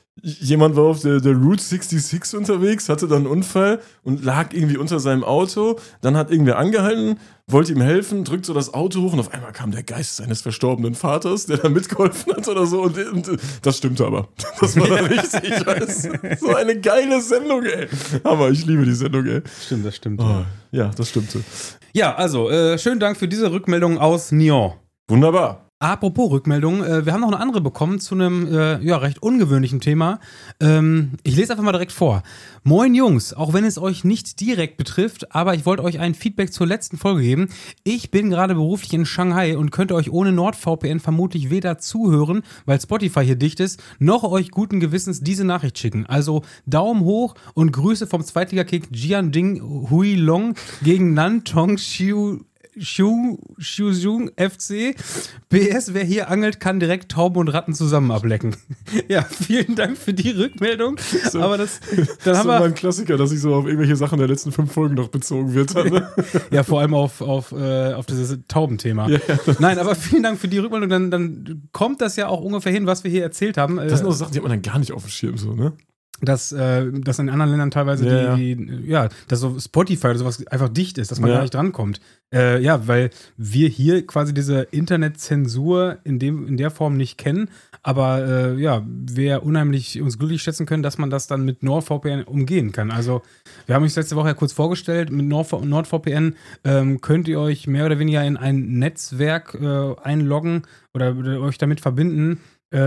B: jemand war auf der Route 66 unterwegs, hatte dann einen Unfall und lag irgendwie unter seinem Auto. Dann hat irgendwer angehalten, wollte ihm helfen, drückt so das Auto hoch und auf einmal kam der Geist seines verstorbenen Vaters, der da mitgeholfen hat oder so. Und das stimmte aber. Das war dann richtig. So eine geile Sendung, ey. Hammer, ich liebe die Sendung, ey.
A: Stimmt, das stimmt.
B: Oh, ja, das stimmte.
A: Ja, also, schönen Dank für diese Rückmeldung aus Nyon.
B: Wunderbar.
A: Apropos Rückmeldung, wir haben noch eine andere bekommen zu einem recht ungewöhnlichen Thema. Ich lese einfach mal direkt vor. Moin Jungs, auch wenn es euch nicht direkt betrifft, aber ich wollte euch ein Feedback zur letzten Folge geben. Ich bin gerade beruflich in Shanghai und könnte euch ohne NordVPN vermutlich weder zuhören, weil Spotify hier dicht ist, noch euch guten Gewissens diese Nachricht schicken. Also Daumen hoch und Grüße vom Zweitligakick Jianding Huilong gegen Nantong Shuzhong FC. PS, wer hier angelt, kann direkt Tauben und Ratten zusammen ablecken. Ja, vielen Dank für die Rückmeldung.
B: So,
A: aber dann haben wir
B: ein Klassiker, dass sich so auf irgendwelche Sachen der letzten 5 Folgen noch bezogen wird. Ne?
A: Ja, vor allem auf dieses Taubenthema. Ja. Nein, aber vielen Dank für die Rückmeldung. Dann kommt das ja auch ungefähr hin, was wir hier erzählt haben.
B: Das sind auch Sachen, die hat man dann gar nicht auf dem Schirm, so, ne?
A: Dass in anderen Ländern teilweise dass so Spotify oder sowas einfach dicht ist, dass man gar nicht drankommt. Weil wir hier quasi diese Internetzensur in der Form nicht kennen, aber wir unheimlich uns glücklich schätzen können, dass man das dann mit NordVPN umgehen kann. Also wir haben uns letzte Woche ja kurz vorgestellt, mit NordVPN könnt ihr euch mehr oder weniger in ein Netzwerk einloggen oder euch damit verbinden,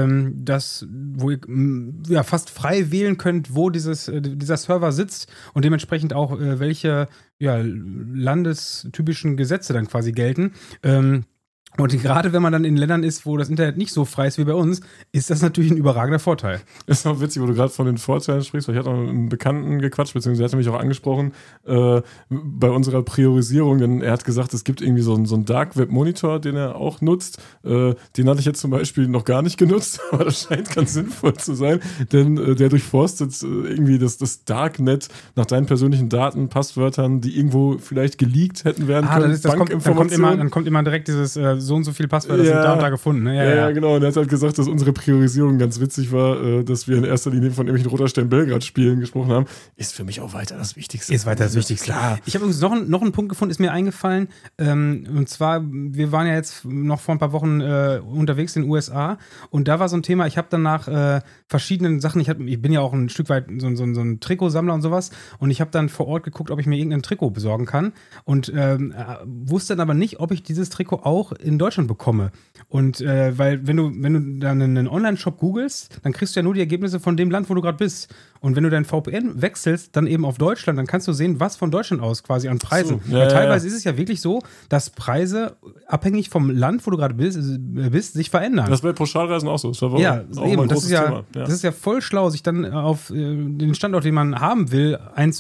A: wo ihr fast frei wählen könnt, wo dieser Server sitzt und dementsprechend auch welche landestypischen Gesetze dann quasi gelten. Und gerade wenn man dann in Ländern ist, wo das Internet nicht so frei ist wie bei uns, ist das natürlich ein überragender Vorteil.
B: Ist auch witzig, wo du gerade von den Vorteilen sprichst, weil ich hatte auch mit einem Bekannten gequatscht, beziehungsweise er hatte mich auch angesprochen, bei unserer Priorisierung, denn er hat gesagt, es gibt irgendwie so einen Dark-Web-Monitor, den er auch nutzt. Den hatte ich jetzt zum Beispiel noch gar nicht genutzt, aber das scheint ganz sinnvoll zu sein, denn der durchforstet irgendwie das Darknet nach deinen persönlichen Daten, Passwörtern, die irgendwo vielleicht geleakt hätten werden können.
A: Dann kommt immer direkt dieses so und so viele Passwörter sind da und da gefunden. Ne?
B: Ja, genau. Und er hat halt gesagt, dass unsere Priorisierung ganz witzig war, dass wir in erster Linie von irgendwelchen Roter Stern Belgrad-Spielen gesprochen haben. Ist für mich auch weiter das Wichtigste.
A: Ist weiter das Wichtigste. Klar. Ich habe übrigens noch einen Punkt gefunden, ist mir eingefallen. Und zwar, wir waren ja jetzt noch vor ein paar Wochen unterwegs in den USA und da war so ein Thema, ich habe dann nach verschiedenen Sachen, ich bin ja auch ein Stück weit so ein Trikotsammler und sowas und ich habe dann vor Ort geguckt, ob ich mir irgendein Trikot besorgen kann und wusste dann aber nicht, ob ich dieses Trikot auch in Deutschland bekomme. Und weil wenn du dann einen Online-Shop googelst, dann kriegst du ja nur die Ergebnisse von dem Land, wo du gerade bist. Und wenn du dein VPN wechselst, dann eben auf Deutschland, dann kannst du sehen, was von Deutschland aus quasi an Preisen.
B: So,
A: weil teilweise ist es ja wirklich so, dass Preise abhängig vom Land, wo du gerade bist, sich verändern.
B: Das ist bei Pauschalreisen auch so. Das war auch
A: eben.
B: Ein großes Thema.
A: Das ist ja voll schlau, sich dann auf den Standort, den man haben will,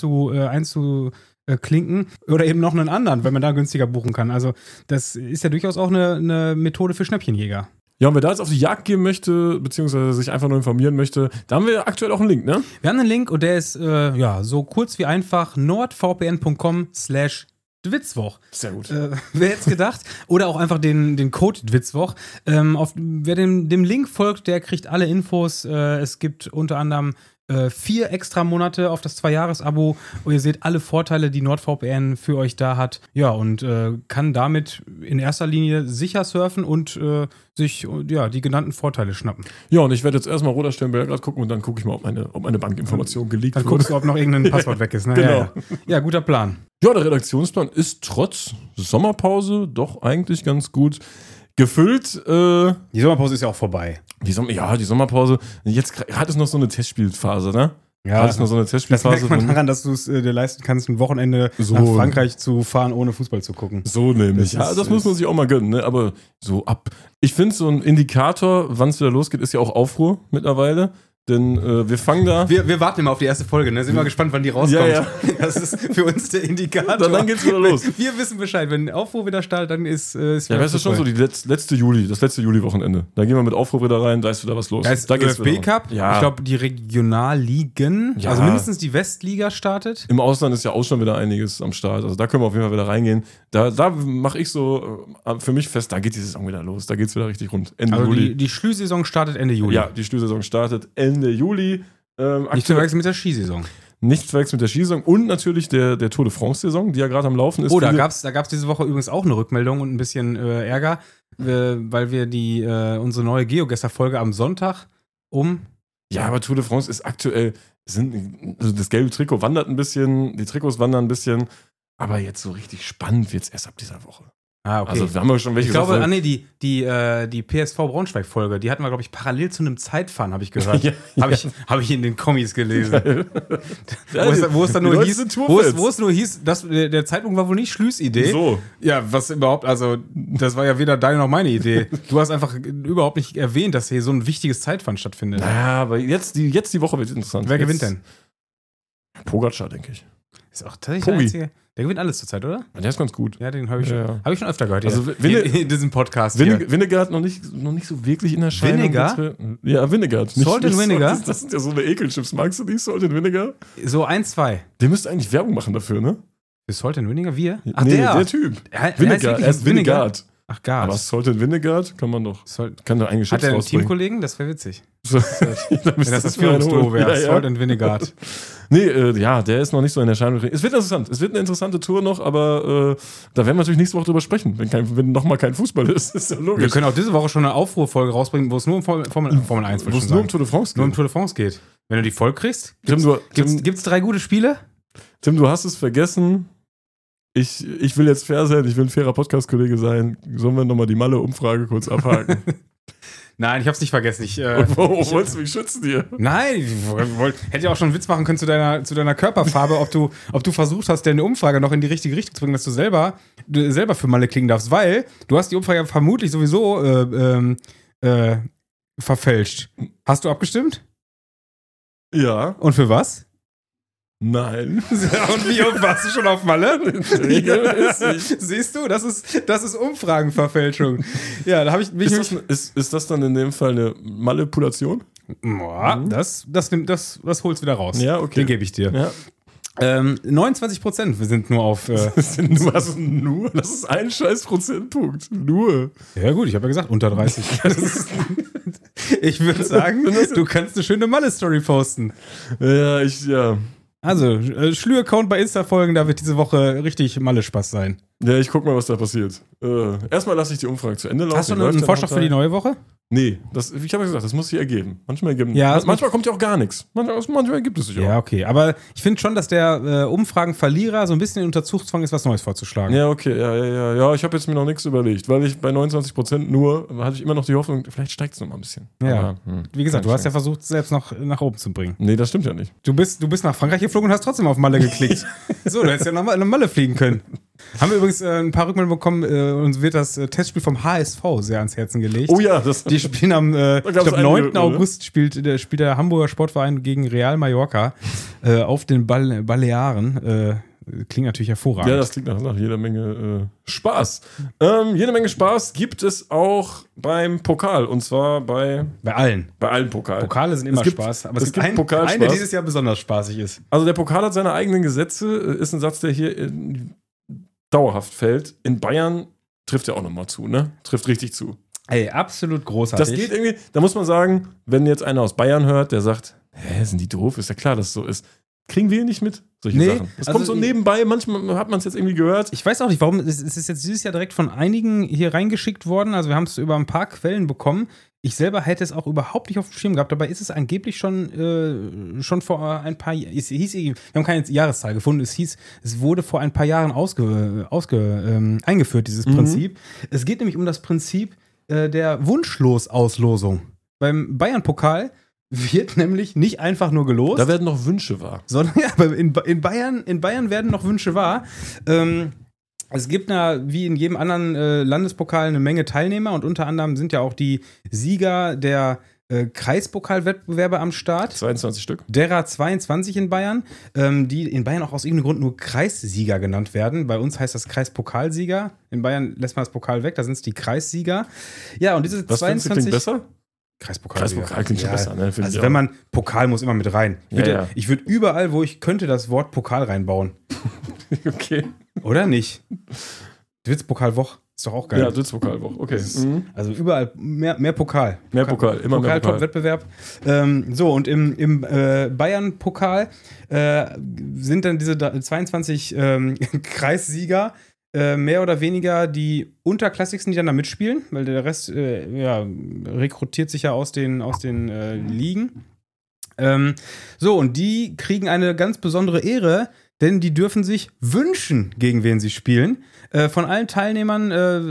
A: klinken oder eben noch einen anderen, wenn man da günstiger buchen kann. Also das ist ja durchaus auch eine Methode für Schnäppchenjäger.
B: Ja, und wer da jetzt auf die Jagd gehen möchte, beziehungsweise sich einfach nur informieren möchte, da haben wir aktuell auch einen Link, ne?
A: Wir haben einen Link und der ist so kurz wie einfach nordvpn.com/Dwitzwoch.
B: Sehr gut.
A: Wer jetzt gedacht? Oder auch einfach den Code Dwitzwoch. Wer dem Link folgt, der kriegt alle Infos. Es gibt unter anderem 4 extra Monate auf das 2-Jahres-Abo und ihr seht alle Vorteile, die NordVPN für euch da hat. Ja, und kann damit in erster Linie sicher surfen und sich die genannten Vorteile schnappen.
B: Ja, und ich werde jetzt erstmal Roter Stern Belgrad gucken und dann gucke ich mal, ob meine Bankinformation geleakt
A: wird. Dann guckst du, ob noch irgendein Passwort weg ist. Ne?
B: Genau.
A: Ja, guter Plan.
B: Ja, der Redaktionsplan ist trotz Sommerpause doch eigentlich ganz gut gefüllt.
A: Die Sommerpause ist ja auch vorbei.
B: Die Sommerpause. Jetzt gerade ist noch so eine Testspielphase, ne?
A: Ja,
B: ist noch so eine Testspielphase.
A: Das merkt man daran, dass du es dir leisten kannst, ein Wochenende nach Frankreich zu fahren, ohne Fußball zu gucken.
B: So nämlich. Das muss man sich auch mal gönnen, ne? Aber so ab. Ich finde, so ein Indikator, wann es wieder losgeht, ist ja auch Aufruhr mittlerweile. Denn wir fangen da.
A: Wir warten immer auf die erste Folge, ne? Sind wir gespannt, wann die rauskommt.
B: Ja.
A: Das ist für uns der Indikator.
B: Dann geht's wieder los.
A: Wir wissen Bescheid, wenn Aufruhr wieder startet, dann ist
B: ja, das ist schon so das letzte Juli-Wochenende. Da gehen wir mit Aufruhr wieder rein, da ist wieder was los.
A: Da ist ÖFB-Cup,
B: ja.
A: Ich glaube, die Regionalligen, also mindestens die Westliga startet.
B: Im Ausland ist ja auch schon wieder einiges am Start. Also da können wir auf jeden Fall wieder reingehen. Da mache ich so für mich fest, da geht die Saison wieder los. Da geht's wieder richtig rund.
A: Ende Juli. Die Schlüssaison startet Ende Juli.
B: Ja, die Schlüssaison startet Ende Ende Juli.
A: Nicht zu verwechseln mit der Skisaison.
B: Nicht zu verwechseln mit der Skisaison und natürlich der Tour de France-Saison, die ja gerade am Laufen ist.
A: Oh, da gab's diese Woche übrigens auch eine Rückmeldung und ein bisschen Ärger, weil wir unsere neue GeoGuessr-Folge am Sonntag
B: Ja, aber Tour de France ist aktuell, also das gelbe Trikot wandert ein bisschen, die Trikots wandern ein bisschen, aber jetzt so richtig spannend wird es erst ab dieser Woche.
A: Ah, okay.
B: Also wir haben ja schon welche
A: Ich glaube,
B: gesagt,
A: die PSV Braunschweig-Folge, die hatten wir, glaube ich, parallel zu einem Zeitfahren, habe ich gehört. Habe ich in den Kommis gelesen. Wo es nur hieß, dass der Zeitpunkt war wohl nicht Schlüssidee.
B: So.
A: Ja, was überhaupt, also das war ja weder deine noch meine Idee. Du hast einfach überhaupt nicht erwähnt, dass hier so ein wichtiges Zeitfahren stattfindet.
B: Ja, aber jetzt die Woche wird interessant.
A: Wer gewinnt denn?
B: Pogacar, denke ich.
A: Ist auch tatsächlich der Einzige. Der gewinnt alles zurzeit, oder?
B: Ja, der ist ganz gut.
A: Ja, den habe ich schon öfter gehört.
B: Also
A: in diesem Podcast hier.
B: Vingegaard noch nicht so wirklich in Erscheinung.
A: Vinegar?
B: Ja, Vinegaard.
A: Salt and Vinegar?
B: Das sind ja so eine Ekelchips. Magst du die, Salt and Vinegar?
A: So 1, 2.
B: Der müsste eigentlich Werbung machen dafür, ne?
A: Ist Salt and Vinegar? Wir?
B: Ach, nee, der Typ. Vinegar, er ist Vinegaard.
A: Ach, Gard.
B: Aber Salt and Vinegar kann man doch. Kann da eigentlich Chips
A: rausbringen. Hat er einen
B: rausbringen.
A: Teamkollegen? Das wäre witzig.
B: So,
A: wenn das Führungsduo wäre. Salt and Vinegar.
B: Nee, der ist noch nicht so in Erscheinung. Es wird interessant. Es wird eine interessante Tour noch, aber da werden wir natürlich nächste Woche drüber sprechen, wenn nochmal kein Fußball ist. Ist ja logisch.
A: Wir können auch diese Woche schon eine Aufruhrfolge rausbringen, wo es nur um Formel 1
B: geht. Wo es nur um Tour de France geht.
A: Nur um Tour de France geht. Wenn du die voll kriegst, gibt's 3 gute Spiele?
B: Tim, du hast es vergessen. Ich will jetzt fair sein, ich will ein fairer Podcast-Kollege sein. Sollen wir nochmal die Malle-Umfrage kurz abhaken?
A: Nein, ich hab's nicht vergessen.
B: Wolltest du mich schützen hier?
A: Nein, hätte ja auch schon einen Witz machen können zu deiner Körperfarbe, ob du versucht hast, deine Umfrage noch in die richtige Richtung zu bringen, dass du selber für Malle klingen darfst, weil du hast die Umfrage vermutlich sowieso verfälscht. Hast du abgestimmt?
B: Ja.
A: Und für was?
B: Nein.
A: Und wie oft warst du schon auf Malle?
B: Regelmäßig.
A: Siehst du, das ist Umfragenverfälschung. Ja, da habe ich mich.
B: Ist das dann in dem Fall eine Manipulation?
A: Boah, das holst wieder raus.
B: Ja, okay.
A: Den gebe ich dir.
B: Ja.
A: 29% wir sind nur auf.
B: Nur? Das ist ein scheiß Prozentpunkt. Nur.
A: Ja, gut, ich habe ja gesagt, unter 30. Ich würde sagen, du kannst eine schöne Malle-Story posten.
B: Ja.
A: Also, Schlü-Account bei Insta folgen, da wird diese Woche richtig Malle-Spaß sein.
B: Ja, ich guck mal, was da passiert. Erstmal lasse ich die Umfrage zu Ende laufen.
A: Hast du einen Vorschlag für die neue Woche?
B: Nee, ich habe ja gesagt, das muss sich ergeben. Manchmal kommt ja auch gar nichts. Manchmal ergibt es sich auch.
A: Ja, okay. Aber ich finde schon, dass der Umfragenverlierer so ein bisschen unter Zugzwang ist, was Neues vorzuschlagen.
B: Ja, okay. Ja, ich habe jetzt mir noch nichts überlegt, weil ich bei 29% nur, hatte ich immer noch die Hoffnung, vielleicht steigt es noch mal ein bisschen.
A: Ja,
B: aber,
A: wie gesagt, du hast ja versucht, selbst noch nach oben zu bringen.
B: Nee, das stimmt ja nicht.
A: Du bist nach Frankreich geflogen und hast trotzdem auf Malle geklickt. So, du hättest ja nach Malle fliegen können. Haben wir übrigens ein paar Rückmeldungen bekommen, uns wird das Testspiel vom HSV sehr ans Herzen gelegt.
B: Oh ja,
A: die spielen am 9. August spielt der Hamburger Sportverein gegen Real Mallorca auf den Balearen. Klingt natürlich hervorragend.
B: Ja, das klingt nach jeder Menge Spaß. Jede Menge Spaß gibt es auch beim Pokal. Und zwar bei allen. Bei allen Pokalen.
A: Pokale sind immer Spaß. Aber es gibt einen, der dieses Jahr besonders spaßig ist.
B: Also der Pokal hat seine eigenen Gesetze. Ist ein Satz, der hier dauerhaft fällt. In Bayern trifft er auch nochmal zu, ne? Trifft richtig zu.
A: Ey, absolut großartig.
B: Das geht irgendwie, da muss man sagen, wenn jetzt einer aus Bayern hört, der sagt, sind die doof? Ist ja klar, dass es so ist. Kriegen wir nicht mit, solche Sachen. Es kommt so nebenbei, manchmal hat man es jetzt irgendwie gehört.
A: Ich weiß auch nicht, warum, es ist jetzt dieses Jahr direkt von einigen hier reingeschickt worden, also wir haben es über ein paar Quellen bekommen. Ich selber hätte es auch überhaupt nicht auf dem Schirm gehabt, dabei ist es angeblich schon vor ein paar Jahren, wir haben keine Jahreszahl gefunden, es wurde vor ein paar Jahren eingeführt, dieses Prinzip. Es geht nämlich um das Prinzip der Wunschlos-Auslosung. Beim Bayern-Pokal wird nämlich nicht einfach nur gelost.
B: Da werden noch Wünsche wahr.
A: Sondern ja, in Bayern werden noch Wünsche wahr. Es gibt wie in jedem anderen Landespokal eine Menge Teilnehmer und unter anderem sind ja auch die Sieger der Kreispokalwettbewerbe am Start.
B: 22 Stück.
A: Derer 22 in Bayern, die in Bayern auch aus irgendeinem Grund nur Kreissieger genannt werden. Bei uns heißt das Kreispokalsieger. In Bayern lässt man das Pokal weg, da sind es die Kreissieger. Ja, und diese
B: was
A: 22...
B: klingt besser?
A: Kreispokal
B: klingt schon besser, ne?
A: Also wenn man, Pokal muss immer mit rein. Ich würde überall, wo ich könnte, das Wort Pokal reinbauen.
B: Okay.
A: Oder nicht? Witzpokalwoch. Ist doch auch geil.
B: Ja, DITZ-Pokalwoche, okay.
A: Also überall mehr Pokal.
B: Mehr Pokal, immer mehr Pokal.
A: Top-Wettbewerb. So, und im Bayern-Pokal sind dann diese 22 Kreissieger mehr oder weniger die unterklassigsten, die dann da mitspielen, weil der Rest rekrutiert sich ja aus den Ligen. So, und die kriegen eine ganz besondere Ehre, denn die dürfen sich wünschen, gegen wen sie spielen. Von allen Teilnehmern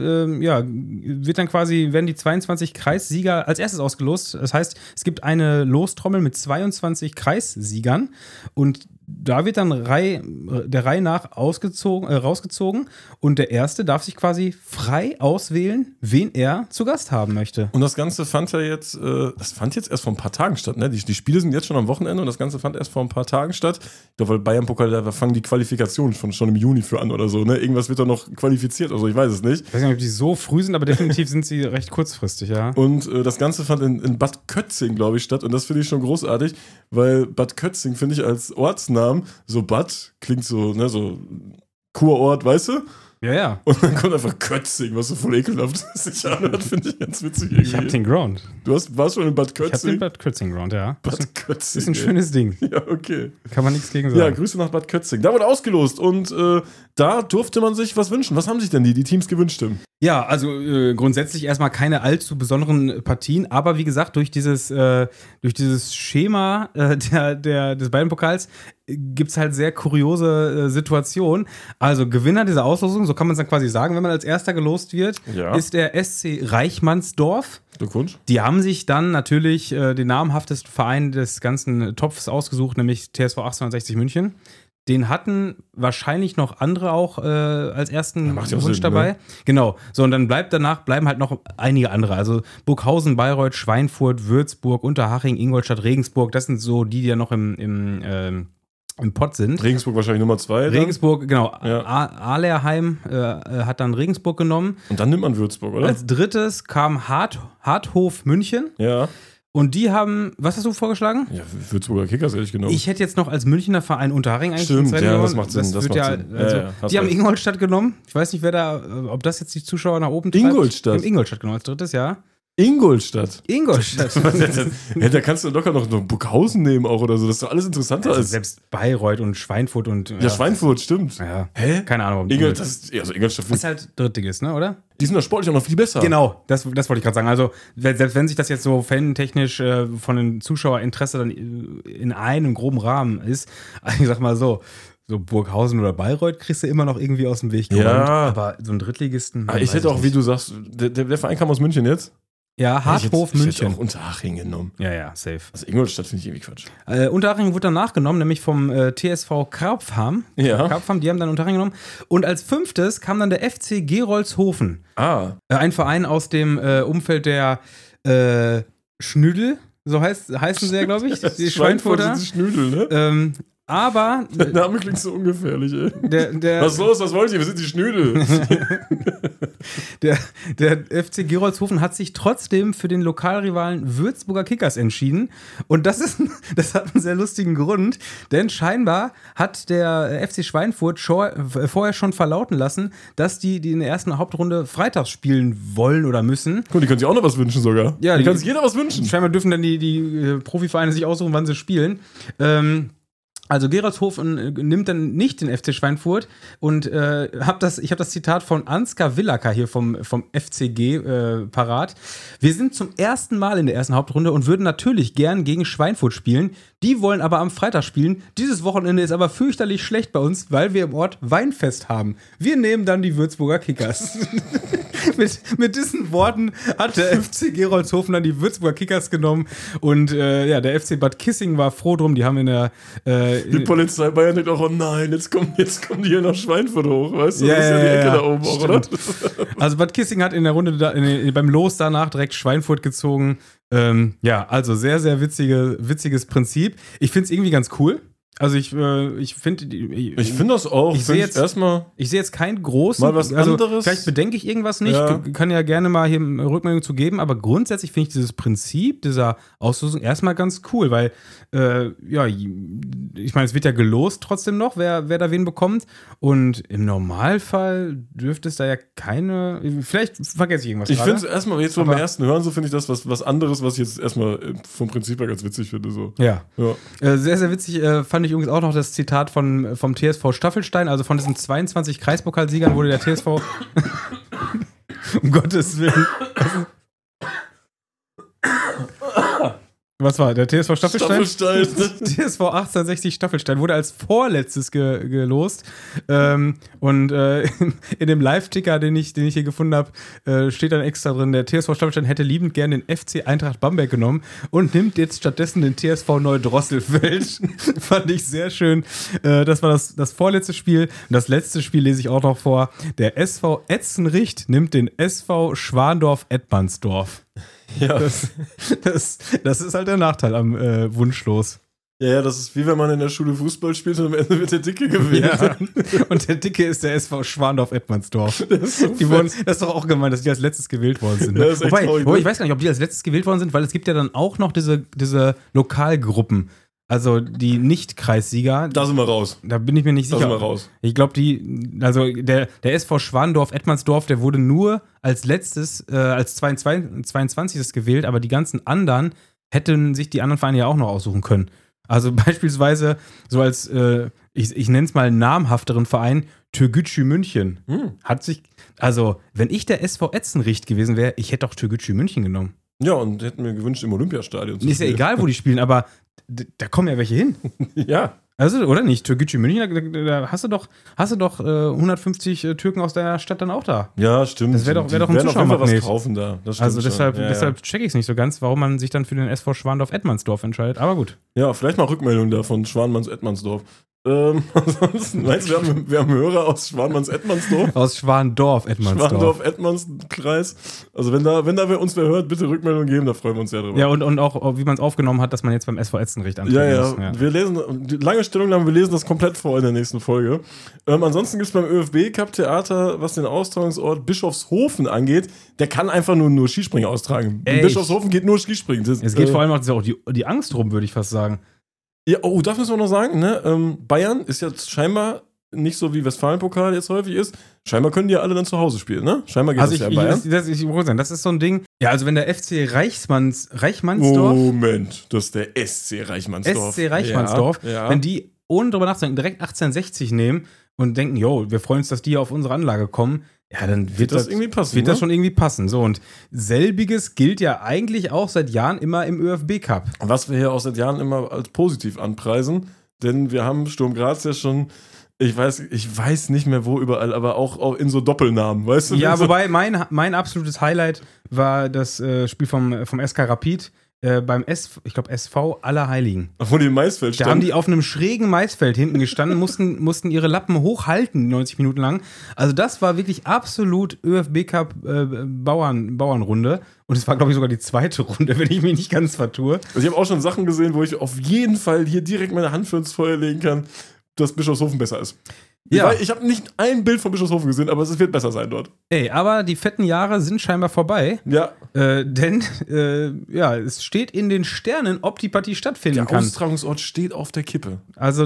A: werden die 22 Kreissieger als erstes ausgelost. Das heißt, es gibt eine Lostrommel mit 22 Kreissiegern und da wird dann der Reihe nach rausgezogen und der Erste darf sich quasi frei auswählen, wen er zu Gast haben möchte.
B: Und das Ganze fand jetzt erst vor ein paar Tagen statt, ne? Die Spiele sind jetzt schon am Wochenende und das Ganze fand erst vor ein paar Tagen statt. Ich glaube, weil Bayern-Pokal, da fangen die Qualifikationen schon im Juni für an oder so, ne? Irgendwas wird da noch qualifiziert, also ich weiß es nicht.
A: Ich weiß nicht, ob die so früh sind, aber definitiv sind sie recht kurzfristig, ja.
B: Und das Ganze fand in Bad Kötzing, glaube ich, statt und das finde ich schon großartig, weil Bad Kötzing finde ich als Ortsnamen, so Bad klingt so, ne, so Kurort, weißt du?
A: Ja, ja.
B: Und dann kommt einfach Kötzing, was so voll ekelhaft sich anhört, finde ich ganz witzig irgendwie.
A: Ich hab den Ground.
B: Warst schon in Bad Kötzing?
A: Ich hab den Bad Kötzing Ground, ja.
B: Bad Kötzing.
A: Ist ein schönes Ding.
B: Ja, okay.
A: Kann man nichts gegen sagen.
B: Ja, Grüße nach Bad Kötzing. Da wurde ausgelost und da durfte man sich was wünschen. Was haben sich denn die Teams gewünscht, Tim?
A: Ja, also grundsätzlich erstmal keine allzu besonderen Partien, aber wie gesagt, durch dieses Schema des beiden Pokals gibt es halt sehr kuriose Situationen. Also Gewinner dieser Auslosung, so kann man es dann quasi sagen, wenn man als Erster gelost wird, ist der SC Reichmannsdorf.
B: Glückwunsch.
A: Die haben sich dann natürlich den namhaftesten Verein des ganzen Topfs ausgesucht, nämlich TSV 1860 München. Den hatten wahrscheinlich noch andere auch als ersten Wunsch
B: Sinn,
A: dabei.
B: Ne?
A: Genau. So, und dann bleiben halt noch einige andere. Also Burghausen, Bayreuth, Schweinfurt, Würzburg, Unterhaching, Ingolstadt, Regensburg. Das sind so die ja noch im Pott sind.
B: Regensburg wahrscheinlich Nummer 2.
A: Regensburg, genau.
B: Ja.
A: Alerheim hat dann Regensburg genommen.
B: Und dann nimmt man Würzburg, oder?
A: Als drittes kam Harthof München.
B: Ja.
A: Und die haben, was hast du vorgeschlagen?
B: Ja, Würzburger Kickers hätte ich genommen.
A: Ich hätte jetzt noch als Münchner Verein Unterhaching eigentlich
B: Stimmt,
A: genommen.
B: das macht Sinn.
A: Das macht Sinn. Die haben Ingolstadt genommen. Ich weiß nicht, ob das jetzt die Zuschauer nach oben treibt.
B: Ingolstadt?
A: Die haben Ingolstadt genommen als drittes, ja.
B: Ingolstadt.
A: Ja,
B: da kannst du locker noch Burghausen nehmen auch oder so. Das ist doch alles interessanter
A: also
B: als...
A: selbst Bayreuth und Schweinfurt und...
B: Ja, Schweinfurt, stimmt.
A: Ja.
B: Hä?
A: Keine Ahnung.
B: Ingolstadt
A: ist halt Drittligist, ne, oder?
B: Die sind da sportlich auch noch viel besser.
A: Genau, das wollte ich gerade sagen. Also, selbst wenn sich das jetzt so fantechnisch von den Zuschauerinteresse dann in einem groben Rahmen ist, ich sag mal so Burghausen oder Bayreuth kriegst du immer noch irgendwie aus dem Weg geräumt.
B: Ja.
A: Aber so einen Drittligisten...
B: Ich hätte auch, wie du sagst, der Verein kam aus München jetzt.
A: Ja, Harthof München.
B: Ich hätte auch Unterhaching genommen.
A: Ja, safe.
B: Also Ingolstadt finde ich irgendwie Quatsch.
A: Unterhaching wurde dann nachgenommen, nämlich vom TSV Karpfham.
B: Ja.
A: Karpfam, die haben dann Unterhaching genommen. Und als fünftes kam dann der FC Gerolzhofen. Ein Verein aus dem Umfeld der Schnüdel, so heißen sie ja, glaube ich. Die Schweinfurter.
B: Die Schnüdel, ne?
A: Aber.
B: Der Name klingt so ungefährlich, ey.
A: Was
B: ist los? Was wollt ihr? Wir sind die Schnüdel.
A: Der FC Gerolzhofen hat sich trotzdem für den Lokalrivalen Würzburger Kickers entschieden. Und das hat einen sehr lustigen Grund, denn scheinbar hat der FC Schweinfurt vorher schon verlauten lassen, dass die in der ersten Hauptrunde freitags spielen wollen oder müssen.
B: Cool, die können sich auch noch was wünschen sogar.
A: Ja,
B: die kann sich jeder was wünschen.
A: Scheinbar dürfen dann die Profivereine sich aussuchen, wann sie spielen. Also Gerolzhofen nimmt dann nicht den FC Schweinfurt und ich habe das Zitat von Ansgar Willacker hier vom FCG parat. Wir sind zum ersten Mal in der ersten Hauptrunde und würden natürlich gern gegen Schweinfurt spielen. Die wollen aber am Freitag spielen. Dieses Wochenende ist aber fürchterlich schlecht bei uns, weil wir im Ort Weinfest haben. Wir nehmen dann die Würzburger Kickers. mit diesen Worten hat der FC Gerolzhofen dann die Würzburger Kickers genommen und der FC Bad Kissing war froh drum. Die haben
B: die Polizei Bayern denkt auch, oh nein, jetzt kommen die hier nach Schweinfurt hoch, weißt du?
A: Ja,
B: das ist ja die Ecke da oben
A: auch,
B: oder?
A: Also Bad Kissing hat in der Runde beim Los danach direkt Schweinfurt gezogen. Also sehr, sehr witziges Prinzip. Ich finde es irgendwie ganz cool. Also ich finde,
B: Ich finde das auch.
A: Ich sehe jetzt keinen großen.
B: Mal was anderes.
A: Vielleicht bedenke ich irgendwas nicht.
B: Ja.
A: Kann ja gerne mal hier eine Rückmeldung zu geben. Aber grundsätzlich finde ich dieses Prinzip dieser Auslosung erstmal ganz cool, weil ich meine, es wird ja gelost trotzdem noch, wer da wen bekommt. Und im Normalfall dürfte es da ja keine. Vielleicht vergesse ich irgendwas.
B: Ich finde es erstmal, jetzt beim ersten Hören, so finde ich das was anderes, was ich jetzt erstmal vom Prinzip her ganz witzig finde. So.
A: Ja.
B: Ja.
A: Sehr, sehr witzig fand ich übrigens auch noch das Zitat vom TSV Staffelstein, also von diesen 22 Kreispokalsiegern wurde der TSV um Gottes Willen. Was war der TSV Staffelstein? TSV 1860 Staffelstein wurde als vorletztes gelost. Und in dem Live-Ticker, den ich hier gefunden habe, steht dann extra drin, der TSV Staffelstein hätte liebend gern den FC Eintracht Bamberg genommen und nimmt jetzt stattdessen den TSV Neudrosselfeld. Fand ich sehr schön. Das war das vorletzte Spiel. Und das letzte Spiel lese ich auch noch vor. Der SV Etzenricht nimmt den SV Schwandorf-Edmannsdorf. Ja. Das ist halt der Nachteil am Wunschlos.
B: Ja, das ist wie wenn man in der Schule Fußball spielt und am Ende wird der Dicke gewählt.
A: Ja. Und der Dicke ist der SV Schwandorf-Edmannsdorf. Das ist doch auch gemeint, dass die als letztes gewählt worden sind. Ne?
B: Ja, wobei,
A: ich weiß gar nicht, ob die als letztes gewählt worden sind, weil es gibt ja dann auch noch diese Lokalgruppen. Also die Nicht-Kreissieger.
B: Da sind wir raus.
A: Da bin ich mir nicht sicher.
B: Da sind wir raus.
A: Ich glaube, der SV Schwandorf-Edmannsdorf, der wurde nur als letztes, als 22. gewählt, aber die ganzen anderen hätten sich die anderen Vereine ja auch noch aussuchen können. Also beispielsweise so als, ich nenne es mal namhafteren Verein, Türgücü München. Hat sich, also wenn ich der SV Etzenricht gewesen wäre, ich hätte doch Türgücü München genommen.
B: Ja, und hätten mir gewünscht, im Olympiastadion zu
A: spielen. Ist ja egal, wo die spielen, aber da kommen ja welche hin.
B: Ja.
A: Also, oder nicht? Türgücü München, da hast du doch 150 Türken aus deiner Stadt dann auch da.
B: Ja, stimmt.
A: Das wäre doch ein Zuschauermagnet.
B: Was kaufen da. Das
A: also deshalb checke ich es nicht so ganz, warum man sich dann für den SV Schwandorf-Edmannsdorf entscheidet. Aber gut.
B: Ja, vielleicht mal Rückmeldung da von Schwanmanns-Edmannsdorf. Ansonsten, meinst du, wir haben Hörer aus Schwanmanns-Edmannsdorf?
A: Aus Schwandorf-Edmannsdorf.
B: Schwandorf-Edmanns-Kreis. Also wenn da wer uns wer hört, bitte Rückmeldung geben, da freuen wir uns sehr drüber.
A: Ja, und auch, wie man es aufgenommen hat, dass man jetzt beim SV Etzenricht
B: antreten muss. Ja. Wir lesen, lange Stellungnahme, wir lesen das komplett vor in der nächsten Folge. Ansonsten gibt es beim ÖFB-Cup-Theater, was den Austragungsort Bischofshofen angeht, der kann einfach nur Skispringer austragen. In Bischofshofen geht nur Skispringen.
A: Es geht vor allem auch die Angst rum, würde ich fast sagen.
B: Ja, das müssen wir noch sagen, ne? Bayern ist jetzt scheinbar nicht so wie Westfalen-Pokal jetzt häufig ist. Scheinbar können die ja alle dann zu Hause spielen, ne? Scheinbar geht das ja in Bayern.
A: Das ist so ein Ding. Ja, also wenn der FC Reichmannsdorf.
B: Moment, das ist der SC Reichmannsdorf.
A: SC Reichmannsdorf.
B: Ja.
A: Wenn die, ohne drüber nachzudenken, direkt 1860 nehmen und denken, wir freuen uns, dass die auf unsere Anlage kommen, ja, dann wird das irgendwie passen. Wird das schon irgendwie passen. So, und selbiges gilt ja eigentlich auch seit Jahren immer im ÖFB-Cup.
B: Was wir hier auch seit Jahren immer als positiv anpreisen, denn wir haben Sturm Graz ja schon, ich weiß nicht mehr wo überall, aber auch in so Doppelnamen, weißt du?
A: Ja, wobei mein absolutes Highlight war das Spiel vom SK Rapid. Beim SV Allerheiligen.
B: Wo die im Maisfeld standen.
A: Da haben die auf einem schrägen Maisfeld hinten gestanden, mussten ihre Lappen hochhalten, 90 Minuten lang. Also das war wirklich absolut ÖFB-Cup Bauernrunde. Und es war, glaube ich, sogar die zweite Runde, wenn ich mich nicht ganz vertue.
B: Also ich habe auch schon Sachen gesehen, wo ich auf jeden Fall hier direkt meine Hand für ins Feuer legen kann, dass Bischofshofen besser ist. Ja. Ich habe nicht ein Bild von Bischofshofen gesehen, aber es wird besser sein dort.
A: Aber die fetten Jahre sind scheinbar vorbei.
B: Ja.
A: Denn es steht in den Sternen, ob die Partie stattfinden kann.
B: Der Austragungsort steht auf der Kippe.
A: Also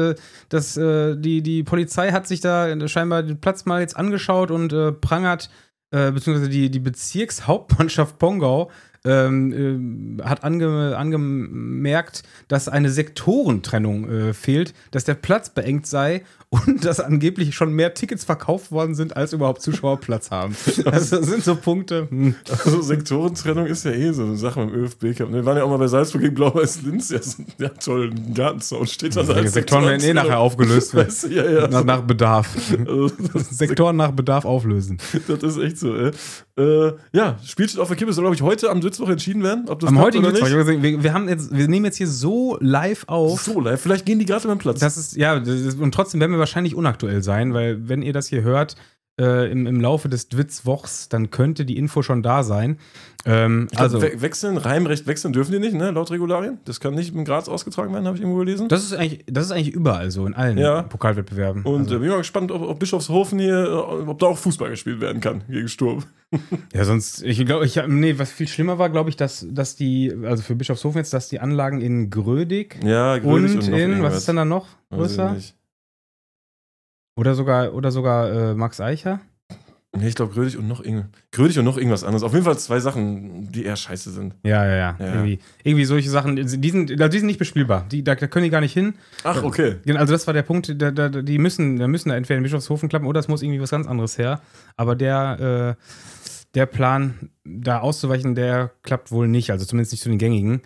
A: die Polizei hat sich da scheinbar den Platz mal jetzt angeschaut und prangert, beziehungsweise die Bezirkshauptmannschaft Pongau hat angemerkt, dass eine Sektorentrennung fehlt, dass der Platz beengt sei und dass angeblich schon mehr Tickets verkauft worden sind, als überhaupt Zuschauer Platz haben. Das sind so Punkte.
B: Also Sektorentrennung ist ja so eine Sache beim ÖFB-Cup. Wir waren ja auch mal bei Salzburg gegen Blau-Weiß-Linz. Ja, toll, ein Gartenzaun steht da.
A: Die Sektoren werden nachher aufgelöst.
B: Weißt du, ja.
A: Nach Bedarf. Also, Sektoren nach Bedarf auflösen.
B: Das ist echt so, Spiel steht auf der Kippe. Soll, glaube ich, heute am Mittwoch entschieden werden, ob das
A: am heutigen Mittwoch. Wir nehmen jetzt hier so live auf.
B: So live. Vielleicht gehen die gerade beim Platz.
A: Und trotzdem werden wir wahrscheinlich unaktuell sein, weil wenn ihr das hier hört, im Laufe des Dwitzwochs, dann könnte die Info schon da sein.
B: Heimrecht wechseln dürfen die nicht, ne, laut Regularien. Das kann nicht in Graz ausgetragen werden, habe ich irgendwo gelesen.
A: Das ist eigentlich überall so, in allen Pokalwettbewerben.
B: Und bin mal gespannt, ob Bischofshofen hier, ob da auch Fußball gespielt werden kann gegen Sturm.
A: Ja, sonst, was viel schlimmer war, glaube ich, dass die, also für Bischofshofen jetzt, dass die Anlagen in Grödig,
B: und
A: in, was ist denn da noch größer? Oder sogar Max Eicher?
B: Nee, ich glaube Grödig und noch irgendwas anderes. Auf jeden Fall 2 Sachen, die eher scheiße sind.
A: Ja. Irgendwie solche Sachen, die sind nicht bespielbar. Da können die gar nicht hin.
B: Ach, okay.
A: Also das war der Punkt, die müssen da entweder in Bischofshofen klappen oder es muss irgendwie was ganz anderes her. Aber der Plan, da auszuweichen, der klappt wohl nicht. Also zumindest nicht zu den gängigen.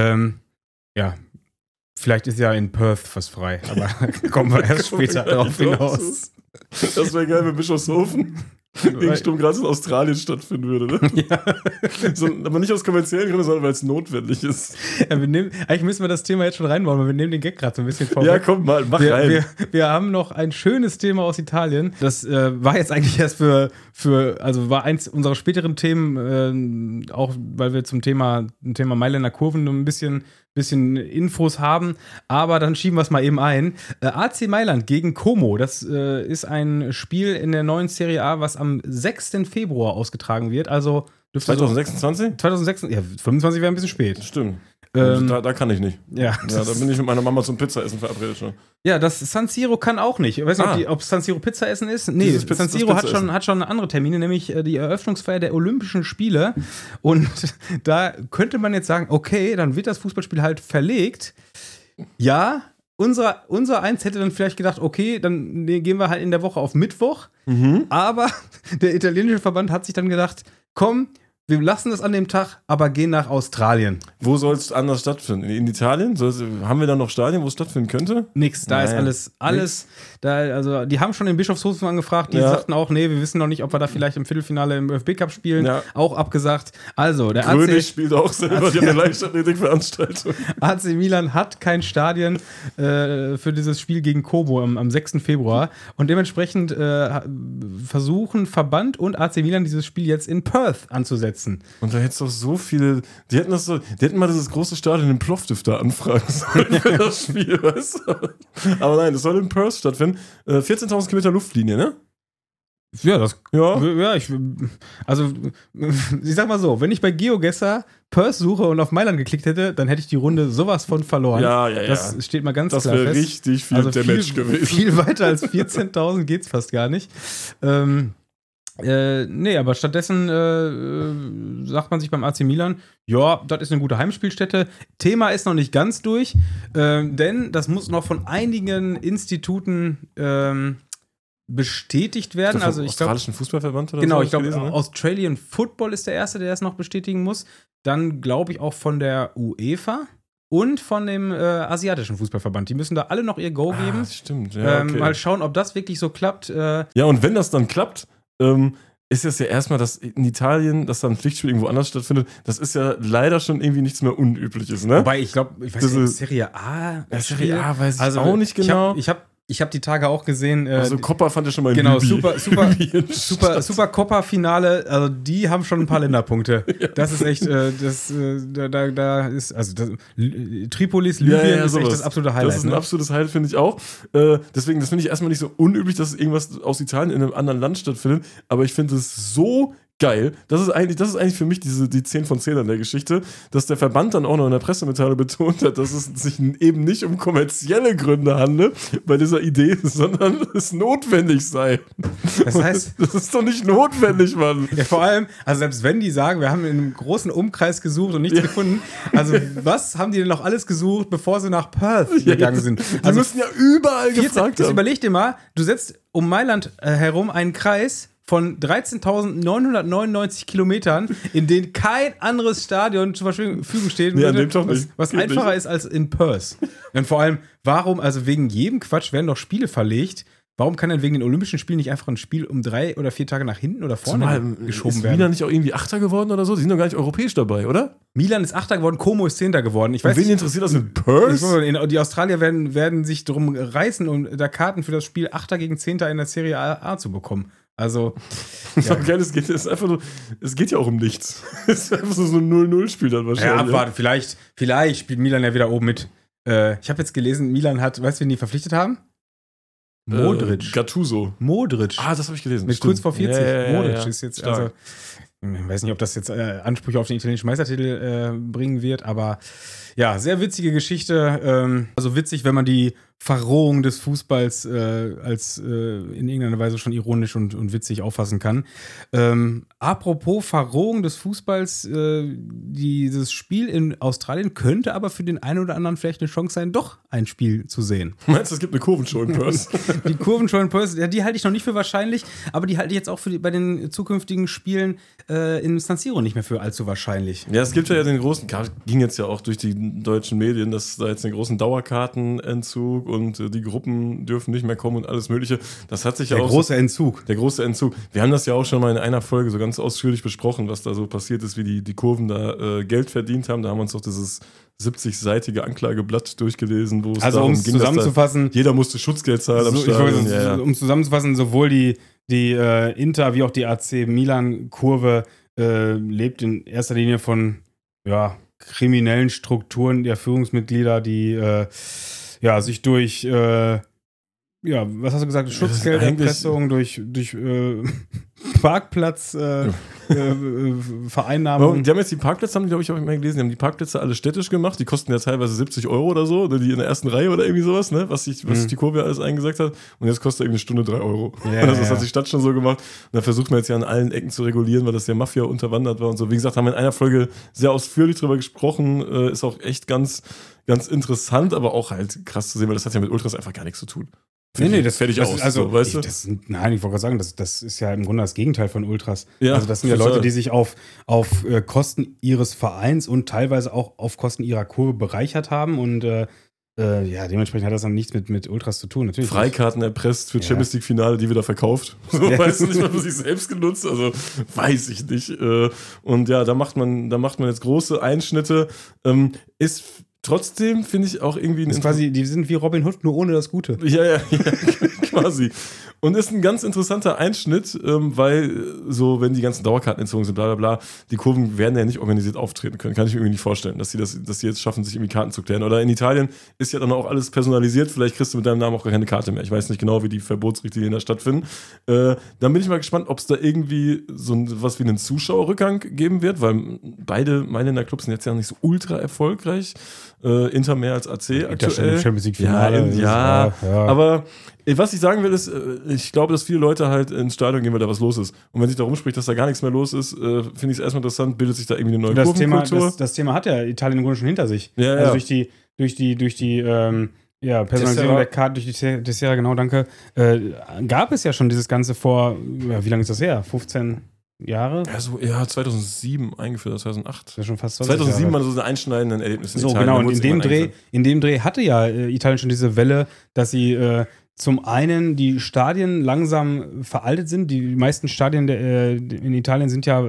A: Vielleicht ist ja in Perth was frei, aber kommen wir erst später darauf hinaus.
B: Das wäre geil, wenn Bischofshofen gegen Sturm Graz in Australien stattfinden würde, ne?
A: Ja.
B: Aber nicht aus kommerziellen Gründen, sondern weil es notwendig ist.
A: Ja, eigentlich müssen wir das Thema jetzt schon reinbauen, weil wir nehmen den Gag gerade so ein bisschen vorweg.
B: Ja, komm mal, mach rein.
A: Wir haben noch ein schönes Thema aus Italien. Das war jetzt eigentlich erst also war eins unserer späteren Themen, auch weil wir zum Thema Mailänder Kurven ein bisschen Infos haben, aber dann schieben wir es mal eben ein. AC Mailand gegen Como, das ist ein Spiel in der neuen Serie A, was am 6. Februar ausgetragen wird, also
B: 2026?
A: 2026, ja, 25 wäre ein bisschen spät.
B: Stimmt. Da kann ich nicht.
A: Ja,
B: da bin ich mit meiner Mama zum Pizzaessen verabredet schon.
A: Ja, das San Siro kann auch nicht. Ich weiß nicht, ob San Siro Pizza essen ist. Nee, San Siro hat schon andere Termine, nämlich die Eröffnungsfeier der Olympischen Spiele. Und da könnte man jetzt sagen, okay, dann wird das Fußballspiel halt verlegt. Ja, unser Eins hätte dann vielleicht gedacht, okay, dann gehen wir halt in der Woche auf Mittwoch. Aber der italienische Verband hat sich dann gedacht, komm, wir lassen das an dem Tag, aber gehen nach Australien.
B: Wo soll es anders stattfinden? In Italien? Haben wir da noch Stadien, wo es stattfinden könnte?
A: Nix, da ist alles. Da, also, die haben schon den Bischofshofen angefragt, die sagten auch, nee, wir wissen noch nicht, ob wir da vielleicht im Viertelfinale im ÖFB-Cup spielen. Ja. Auch abgesagt. Also, der
B: Grönig spielt auch selber, die haben eine Leichtathletikveranstaltung.
A: AC Milan hat kein Stadion für dieses Spiel gegen Como am 6. Februar. Und dementsprechend versuchen Verband und AC Milan dieses Spiel jetzt in Perth anzusetzen.
B: Und da hätte es doch so viele. Die hätten mal dieses große Stadion in Plovdiv da anfragen sollen für das Spiel, weißt du? Aber nein, das soll in Perth stattfinden. 14.000 Kilometer Luftlinie, ne?
A: Ja, ich sag mal so, wenn ich bei GeoGuessr Perth suche und auf Mailand geklickt hätte, dann hätte ich die Runde sowas von verloren.
B: Ja.
A: Das steht mal ganz klar fest.
B: Das wäre richtig viel Damage gewesen.
A: Viel weiter als 14.000 geht's fast gar nicht. Nee, aber stattdessen sagt man sich beim AC Milan, ja, das ist eine gute Heimspielstätte. Thema ist noch nicht ganz durch, denn das muss noch von einigen Instituten bestätigt werden.
B: Also australischen Fußballverband oder so?
A: Genau, ich glaube, Australian Football ist der Erste, der es noch bestätigen muss. Dann glaube ich auch von der UEFA und von dem asiatischen Fußballverband. Die müssen da alle noch ihr Go geben.
B: Stimmt, ja, okay.
A: Mal schauen, ob das wirklich so klappt.
B: Ja, und wenn das dann klappt, ist es ja erstmal, dass in Italien, dass da ein Pflichtspiel irgendwo anders stattfindet, das ist ja leider schon irgendwie nichts mehr Unübliches, ne?
A: Wobei, ich weiß nicht, Serie A.
B: Serie A weiß ich auch nicht genau.
A: Ich hab die Tage auch gesehen.
B: Also Coppa fand ich schon mal in
A: genau,
B: Libyen.
A: Super Coppa-Finale, also die haben schon ein paar Länderpunkte. Ja. Das ist echt, da ist, also Tripolis, Libyen ist echt das absolute Highlight.
B: Das ist ein absolutes Highlight, finde ich auch. Deswegen, das finde ich erstmal nicht so unüblich, dass irgendwas aus Italien in einem anderen Land stattfindet, aber ich finde es so geil. Das ist eigentlich für mich die 10 von 10 an der Geschichte, dass der Verband dann auch noch in der Pressemitteilung betont hat, dass es sich eben nicht um kommerzielle Gründe handelt bei dieser Idee, sondern es notwendig sei.
A: Das heißt,
B: das ist doch nicht notwendig, Mann.
A: Ja, vor allem, also selbst wenn die sagen, wir haben in einem großen Umkreis gesucht und nichts gefunden, also was haben die denn noch alles gesucht, bevor sie nach Perth gegangen sind?
B: Die müssen ja überall gefragt haben.
A: Überleg dir mal, du setzt um Mailand herum einen Kreis von 13.999 Kilometern, in denen kein anderes Stadion zur Verfügung steht, was einfacher ist als in Perth. Und vor allem, warum, also wegen jedem Quatsch werden doch Spiele verlegt. Warum kann denn wegen den Olympischen Spielen nicht einfach ein Spiel um 3 oder 4 Tage nach hinten oder vorne geschoben werden?
B: Ist Milan nicht auch irgendwie Achter geworden oder so? Die sind doch gar nicht europäisch dabei, oder?
A: Milan ist Achter geworden, Como ist 10. geworden. Ich weiß
B: wen interessiert das in Perth?
A: Die Australier werden sich drum reißen, um da Karten für das Spiel 8. gegen 10. in der Serie A zu bekommen. Also,
B: Das ist auch geil, es geht ja auch um nichts. Es ist einfach so ein 0-0-Spiel dann wahrscheinlich.
A: ja, abwarten, vielleicht spielt Milan ja wieder oben mit. Ich habe jetzt gelesen, Milan weißt du, wen die verpflichtet haben? Modric.
B: Gattuso.
A: Modric.
B: Ah, das habe ich gelesen.
A: Mit
B: Stimmt.
A: kurz vor 40. Modric ist jetzt,
B: Stark.
A: also, ich weiß nicht, ob das jetzt Ansprüche auf den italienischen Meistertitel bringen wird, aber ja, sehr witzige Geschichte. Also witzig, wenn man die Verrohung des Fußballs als in irgendeiner Weise schon ironisch und witzig auffassen kann. Apropos Verrohung des Fußballs, dieses Spiel in Australien könnte aber für den einen oder anderen vielleicht eine Chance sein, doch ein Spiel zu sehen.
B: Meinst du, es gibt eine Kurvenshow in Perth?
A: Die Kurvenshow in Perth, ja, die halte ich noch nicht für wahrscheinlich, aber die halte ich jetzt auch bei den zukünftigen Spielen in San Siro nicht mehr für allzu wahrscheinlich.
B: Ja, es gibt ja den großen, ging jetzt ja auch durch die deutschen Medien, dass da jetzt den großen Dauerkartenentzug und die Gruppen dürfen nicht mehr kommen und alles Mögliche. Das hat sich ja auch. Der große Entzug. Wir haben das ja auch schon mal in einer Folge so ganz ausführlich besprochen, was da so passiert ist, wie die Kurven da Geld verdient haben. Da haben wir uns doch dieses 70-seitige Anklageblatt durchgelesen, wo es
A: also
B: darum
A: um es
B: ging,
A: zusammenzufassen,
B: jeder musste Schutzgeld zahlen am Stadion.
A: Um zusammenzufassen, sowohl die Inter wie auch die AC Milan-Kurve lebt in erster Linie von kriminellen Strukturen der Führungsmitglieder, die sich durch was hast du gesagt? Schutzgelderpressung, durch Parkplatz Vereinnahmung.
B: Die haben jetzt die Parkplätze, glaube ich, auch immer gelesen, die haben die Parkplätze alle städtisch gemacht, die kosten ja teilweise 70 € oder so, die in der ersten Reihe oder irgendwie sowas, ne, was sich die Kurve alles eingesagt hat, und jetzt kostet irgendwie eine Stunde 3 €. Das hat die Stadt schon so gemacht, und da versucht man jetzt ja an allen Ecken zu regulieren, weil das ja Mafia unterwandert war und so. Wie gesagt, haben wir in einer Folge sehr ausführlich drüber gesprochen, ist auch echt ganz, ganz interessant, aber auch halt krass zu sehen, weil das hat ja mit Ultras einfach gar nichts zu tun.
A: Das
B: fertig aus.
A: Also,
B: so, weißt du?
A: Nein, ich wollte gerade sagen, das ist ja im Grunde das Gegenteil von Ultras.
B: Ja,
A: also das sind ja Leute, die sich auf Kosten ihres Vereins und teilweise auch auf Kosten ihrer Kurve bereichert haben und dementsprechend hat das dann nichts mit Ultras zu tun. Natürlich
B: Freikarten erpresst für Champions League Finale, die wieder verkauft. So, weißt du, nicht mal für sich selbst genutzt, also weiß ich nicht. Und ja, da macht man jetzt große Einschnitte. Ist trotzdem, finde ich, auch irgendwie...
A: Das ist quasi, die sind wie Robin Hood, nur ohne das Gute.
B: Ja, quasi. Und ist ein ganz interessanter Einschnitt, weil so, wenn die ganzen Dauerkarten entzogen sind, bla bla bla, die Kurven werden ja nicht organisiert auftreten können. Kann ich mir irgendwie nicht vorstellen, dass sie jetzt schaffen, sich irgendwie Karten zu klären. Oder in Italien ist ja dann auch alles personalisiert, vielleicht kriegst du mit deinem Namen auch gar keine Karte mehr. Ich weiß nicht genau, wie die Verbotsrichtlinien da stattfinden. Dann bin ich mal gespannt, ob es da irgendwie so was wie einen Zuschauerrückgang geben wird, weil beide Mailänder Clubs sind jetzt ja nicht so ultra erfolgreich. Inter mehr als AC aktuell.
A: Champions League Finale.
B: Ja. Aber was ich sagen will, ist, ich glaube, dass viele Leute halt ins Stadion gehen, weil da was los ist. Und wenn sich da rumspricht, dass da gar nichts mehr los ist, finde ich es erstmal interessant, bildet sich da irgendwie eine neue Kurvenkultur.
A: Das Thema hat ja Italien im Grunde schon hinter sich.
B: Ja,
A: also durch die Personalisierung der Karte, durch die Tessera, genau, danke, gab es ja schon dieses Ganze vor, wie lange ist das her? 15 Jahre?
B: Ja, 2007 eingeführt, 2008. Das
A: ist schon fast
B: 2007 war so ein einschneidenden Erlebnis in
A: so,
B: Italien.
A: Genau, und in dem Dreh hatte ja Italien schon diese Welle, dass sie zum einen die Stadien langsam veraltet sind. Die meisten Stadien in Italien sind ja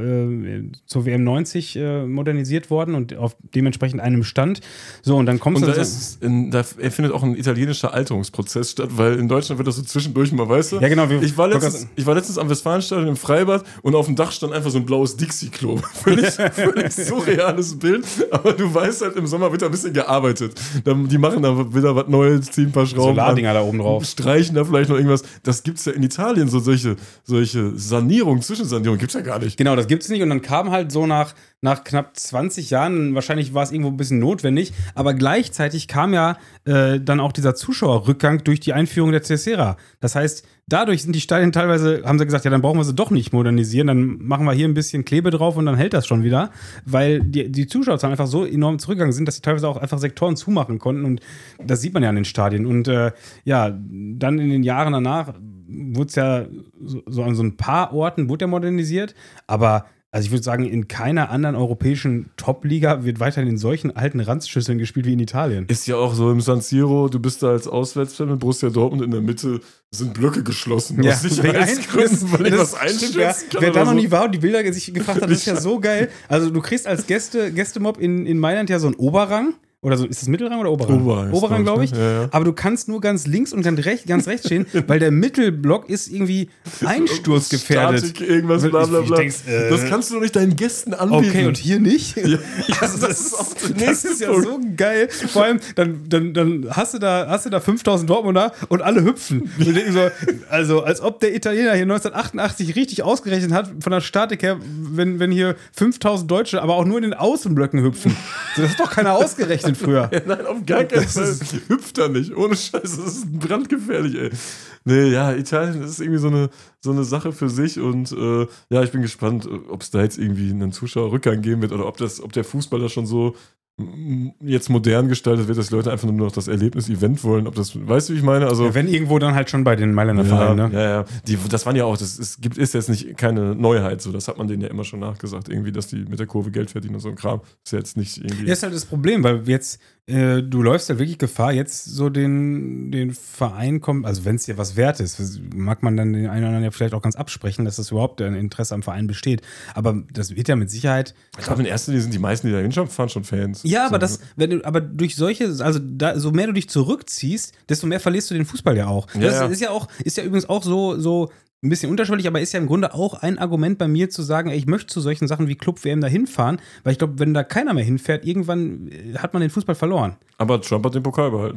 A: zur WM 90 modernisiert worden und auf dementsprechend einem Stand. So, und dann kommst du...
B: Da findet auch ein italienischer Alterungsprozess statt, weil in Deutschland wird das so zwischendurch mal, weißt du?
A: Ja, genau.
B: Ich war letztens am Westfalenstadion im Freibad und auf dem Dach stand einfach so ein blaues Dixie-Klo. Völlig surreales Bild, aber du weißt halt, im Sommer wird da ein bisschen gearbeitet. Die machen da wieder was Neues, ziehen ein paar Schrauben
A: Solardinger da oben drauf.
B: Streichen da vielleicht noch irgendwas. Das gibt's ja in Italien, so solche Sanierung, Zwischensanierung gibt's ja gar nicht.
A: Genau, das gibt's nicht. Und dann kam halt so nach knapp 20 Jahren, wahrscheinlich war es irgendwo ein bisschen notwendig, aber gleichzeitig kam ja dann auch dieser Zuschauerrückgang durch die Einführung der Tessera. Das heißt, dadurch sind die Stadien teilweise, haben sie gesagt, ja, dann brauchen wir sie doch nicht modernisieren, dann machen wir hier ein bisschen Klebe drauf und dann hält das schon wieder, weil die Zuschauerzahlen einfach so enorm zurückgegangen sind, dass sie teilweise auch einfach Sektoren zumachen konnten und das sieht man ja an den Stadien. Und dann in den Jahren danach wurde es ja so an so ein paar Orten wurde ja modernisiert, aber also ich würde sagen, in keiner anderen europäischen Top-Liga wird weiterhin in solchen alten Ranzschüsseln gespielt wie in Italien.
B: Ist ja auch so im San Siro, du bist da als Auswärtsfan mit Borussia Dortmund, in der Mitte sind Blöcke geschlossen.
A: Ja,
B: aus Sicherheitsgründen, weil ich was einstürzen kann.
A: Wer da noch nie war und die Bilder sich gefragt hat, das ist ja so geil. Also du kriegst als Gästemob in Mailand ja so einen Oberrang Oder so, ist das Mittelrang oder Oberrang? Oberrang, glaube ich.
B: Ja.
A: Aber du kannst nur ganz links und ganz rechts stehen, weil der Mittelblock ist irgendwie einsturzgefährdet.
B: Statik, irgendwas, bla bla bla. Das kannst du doch nicht deinen Gästen anbieten.
A: Okay, und hier nicht?
B: Ja,
A: Also das ist ja so geil. Vor allem, dann hast du da 5000 Dortmunder und alle hüpfen. Und denken so, also als ob der Italiener hier 1988 richtig ausgerechnet hat, von der Statik her, wenn hier 5000 Deutsche, aber auch nur in den Außenblöcken hüpfen. Das hat doch keiner ausgerechnet früher.
B: Ja, nein, auf gar keinen Fall. Hüpft da nicht. Ohne Scheiß, das ist brandgefährlich, ey. Nee, ja, Italien ist irgendwie so eine Sache für sich und ja, ich bin gespannt, ob es da jetzt irgendwie einen Zuschauerrückgang geben wird oder ob der Fußball da schon so jetzt modern gestaltet wird, dass die Leute einfach nur noch das Erlebnis-Event wollen. Ob das, weißt du, wie ich meine? Also,
A: ja, wenn irgendwo, dann halt schon bei den Mailänder Vereinen, ne?
B: Ja. Das waren ja auch, ist jetzt nicht keine Neuheit, so. Das hat man denen ja immer schon nachgesagt, irgendwie, dass die mit der Kurve Geld verdienen und so ein Kram. Ist ja jetzt nicht irgendwie.
A: Ja, ist halt das Problem, weil jetzt, du läufst halt wirklich Gefahr, jetzt so den Verein kommt, also wenn es dir was wert ist, mag man dann den einen oder anderen ja vielleicht auch ganz absprechen, dass das überhaupt ein Interesse am Verein besteht. Aber das wird ja mit Sicherheit.
B: Ich glaube, in erster Linie sind die meisten, die da hinschauen, fahren schon Fans.
A: Ja, aber aber durch solche, also so mehr du dich zurückziehst, desto mehr verlierst du den Fußball ja auch. Das ist ja übrigens auch so ein bisschen unterschwellig, aber ist ja im Grunde auch ein Argument bei mir zu sagen, ey, ich möchte zu solchen Sachen wie Club-WM da hinfahren, weil ich glaube, wenn da keiner mehr hinfährt, irgendwann hat man den Fußball verloren.
B: Aber Trump hat den Pokal behalten.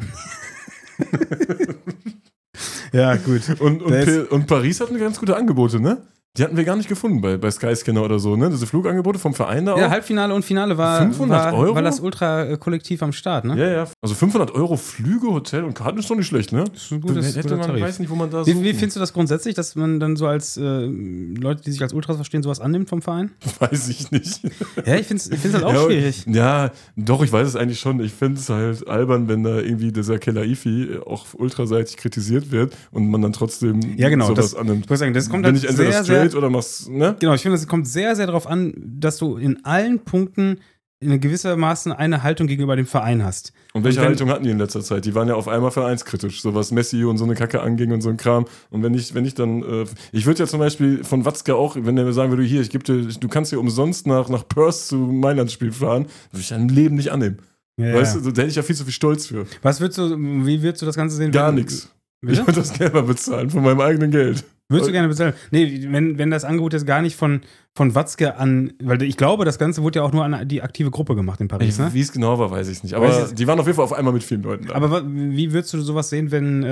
A: Ja, gut.
B: Und Paris hat ganz gute Angebote, ne? Die hatten wir gar nicht gefunden bei Skyscanner oder so, ne? Diese Flugangebote vom Verein da auch.
A: Ja, Halbfinale und Finale war
B: 500 Euro?
A: War das Ultra-Kollektiv am Start, ne?
B: Ja. Also 500 Euro Flüge, Hotel und Karten ist doch nicht schlecht, ne?
A: Das ist ein guter Tarif.
B: Weiß nicht, wo man da
A: Wie findest du das grundsätzlich, dass man dann so als Leute, die sich als Ultras verstehen, sowas annimmt vom Verein?
B: Weiß ich nicht.
A: Ja, ich finde es halt auch schwierig.
B: Ja, doch, ich weiß es eigentlich schon. Ich finde es halt albern, wenn da irgendwie dieser Kelaifi auch ultraseitig kritisiert wird und man dann trotzdem sowas annimmt.
A: Ich muss sagen, das kommt
B: Bin
A: halt
B: ich entweder
A: sehr,
B: straight
A: sehr,
B: oder machst, ne?
A: Genau, ich finde, es kommt sehr, sehr darauf an, dass du in allen Punkten in gewissermaßen eine Haltung gegenüber dem Verein hast.
B: Und welche Haltung hatten die in letzter Zeit? Die waren ja auf einmal vereinskritisch, so was Messi und so eine Kacke anging und so ein Kram. Und wenn ich dann, ich würde ja zum Beispiel von Watzke auch, wenn der sagen würde, hier, du kannst hier umsonst nach Perth zu Mailand-Spiel fahren, würde ich ja im Leben nicht annehmen. Ja, weißt du, da hätte ich ja viel zu viel Stolz für.
A: Wie würdest du das Ganze sehen?
B: Gar nichts. Ich würde das gerne mal bezahlen, von meinem eigenen Geld.
A: Würdest du gerne bezahlen? Nee, wenn das Angebot jetzt gar nicht von Watzke an, weil ich glaube, das Ganze wurde ja auch nur an die aktive Gruppe gemacht in Paris, ne?
B: Wie es genau war, weiß ich nicht. Aber die waren auf jeden Fall auf einmal mit vielen Leuten da.
A: Aber wie würdest du sowas sehen,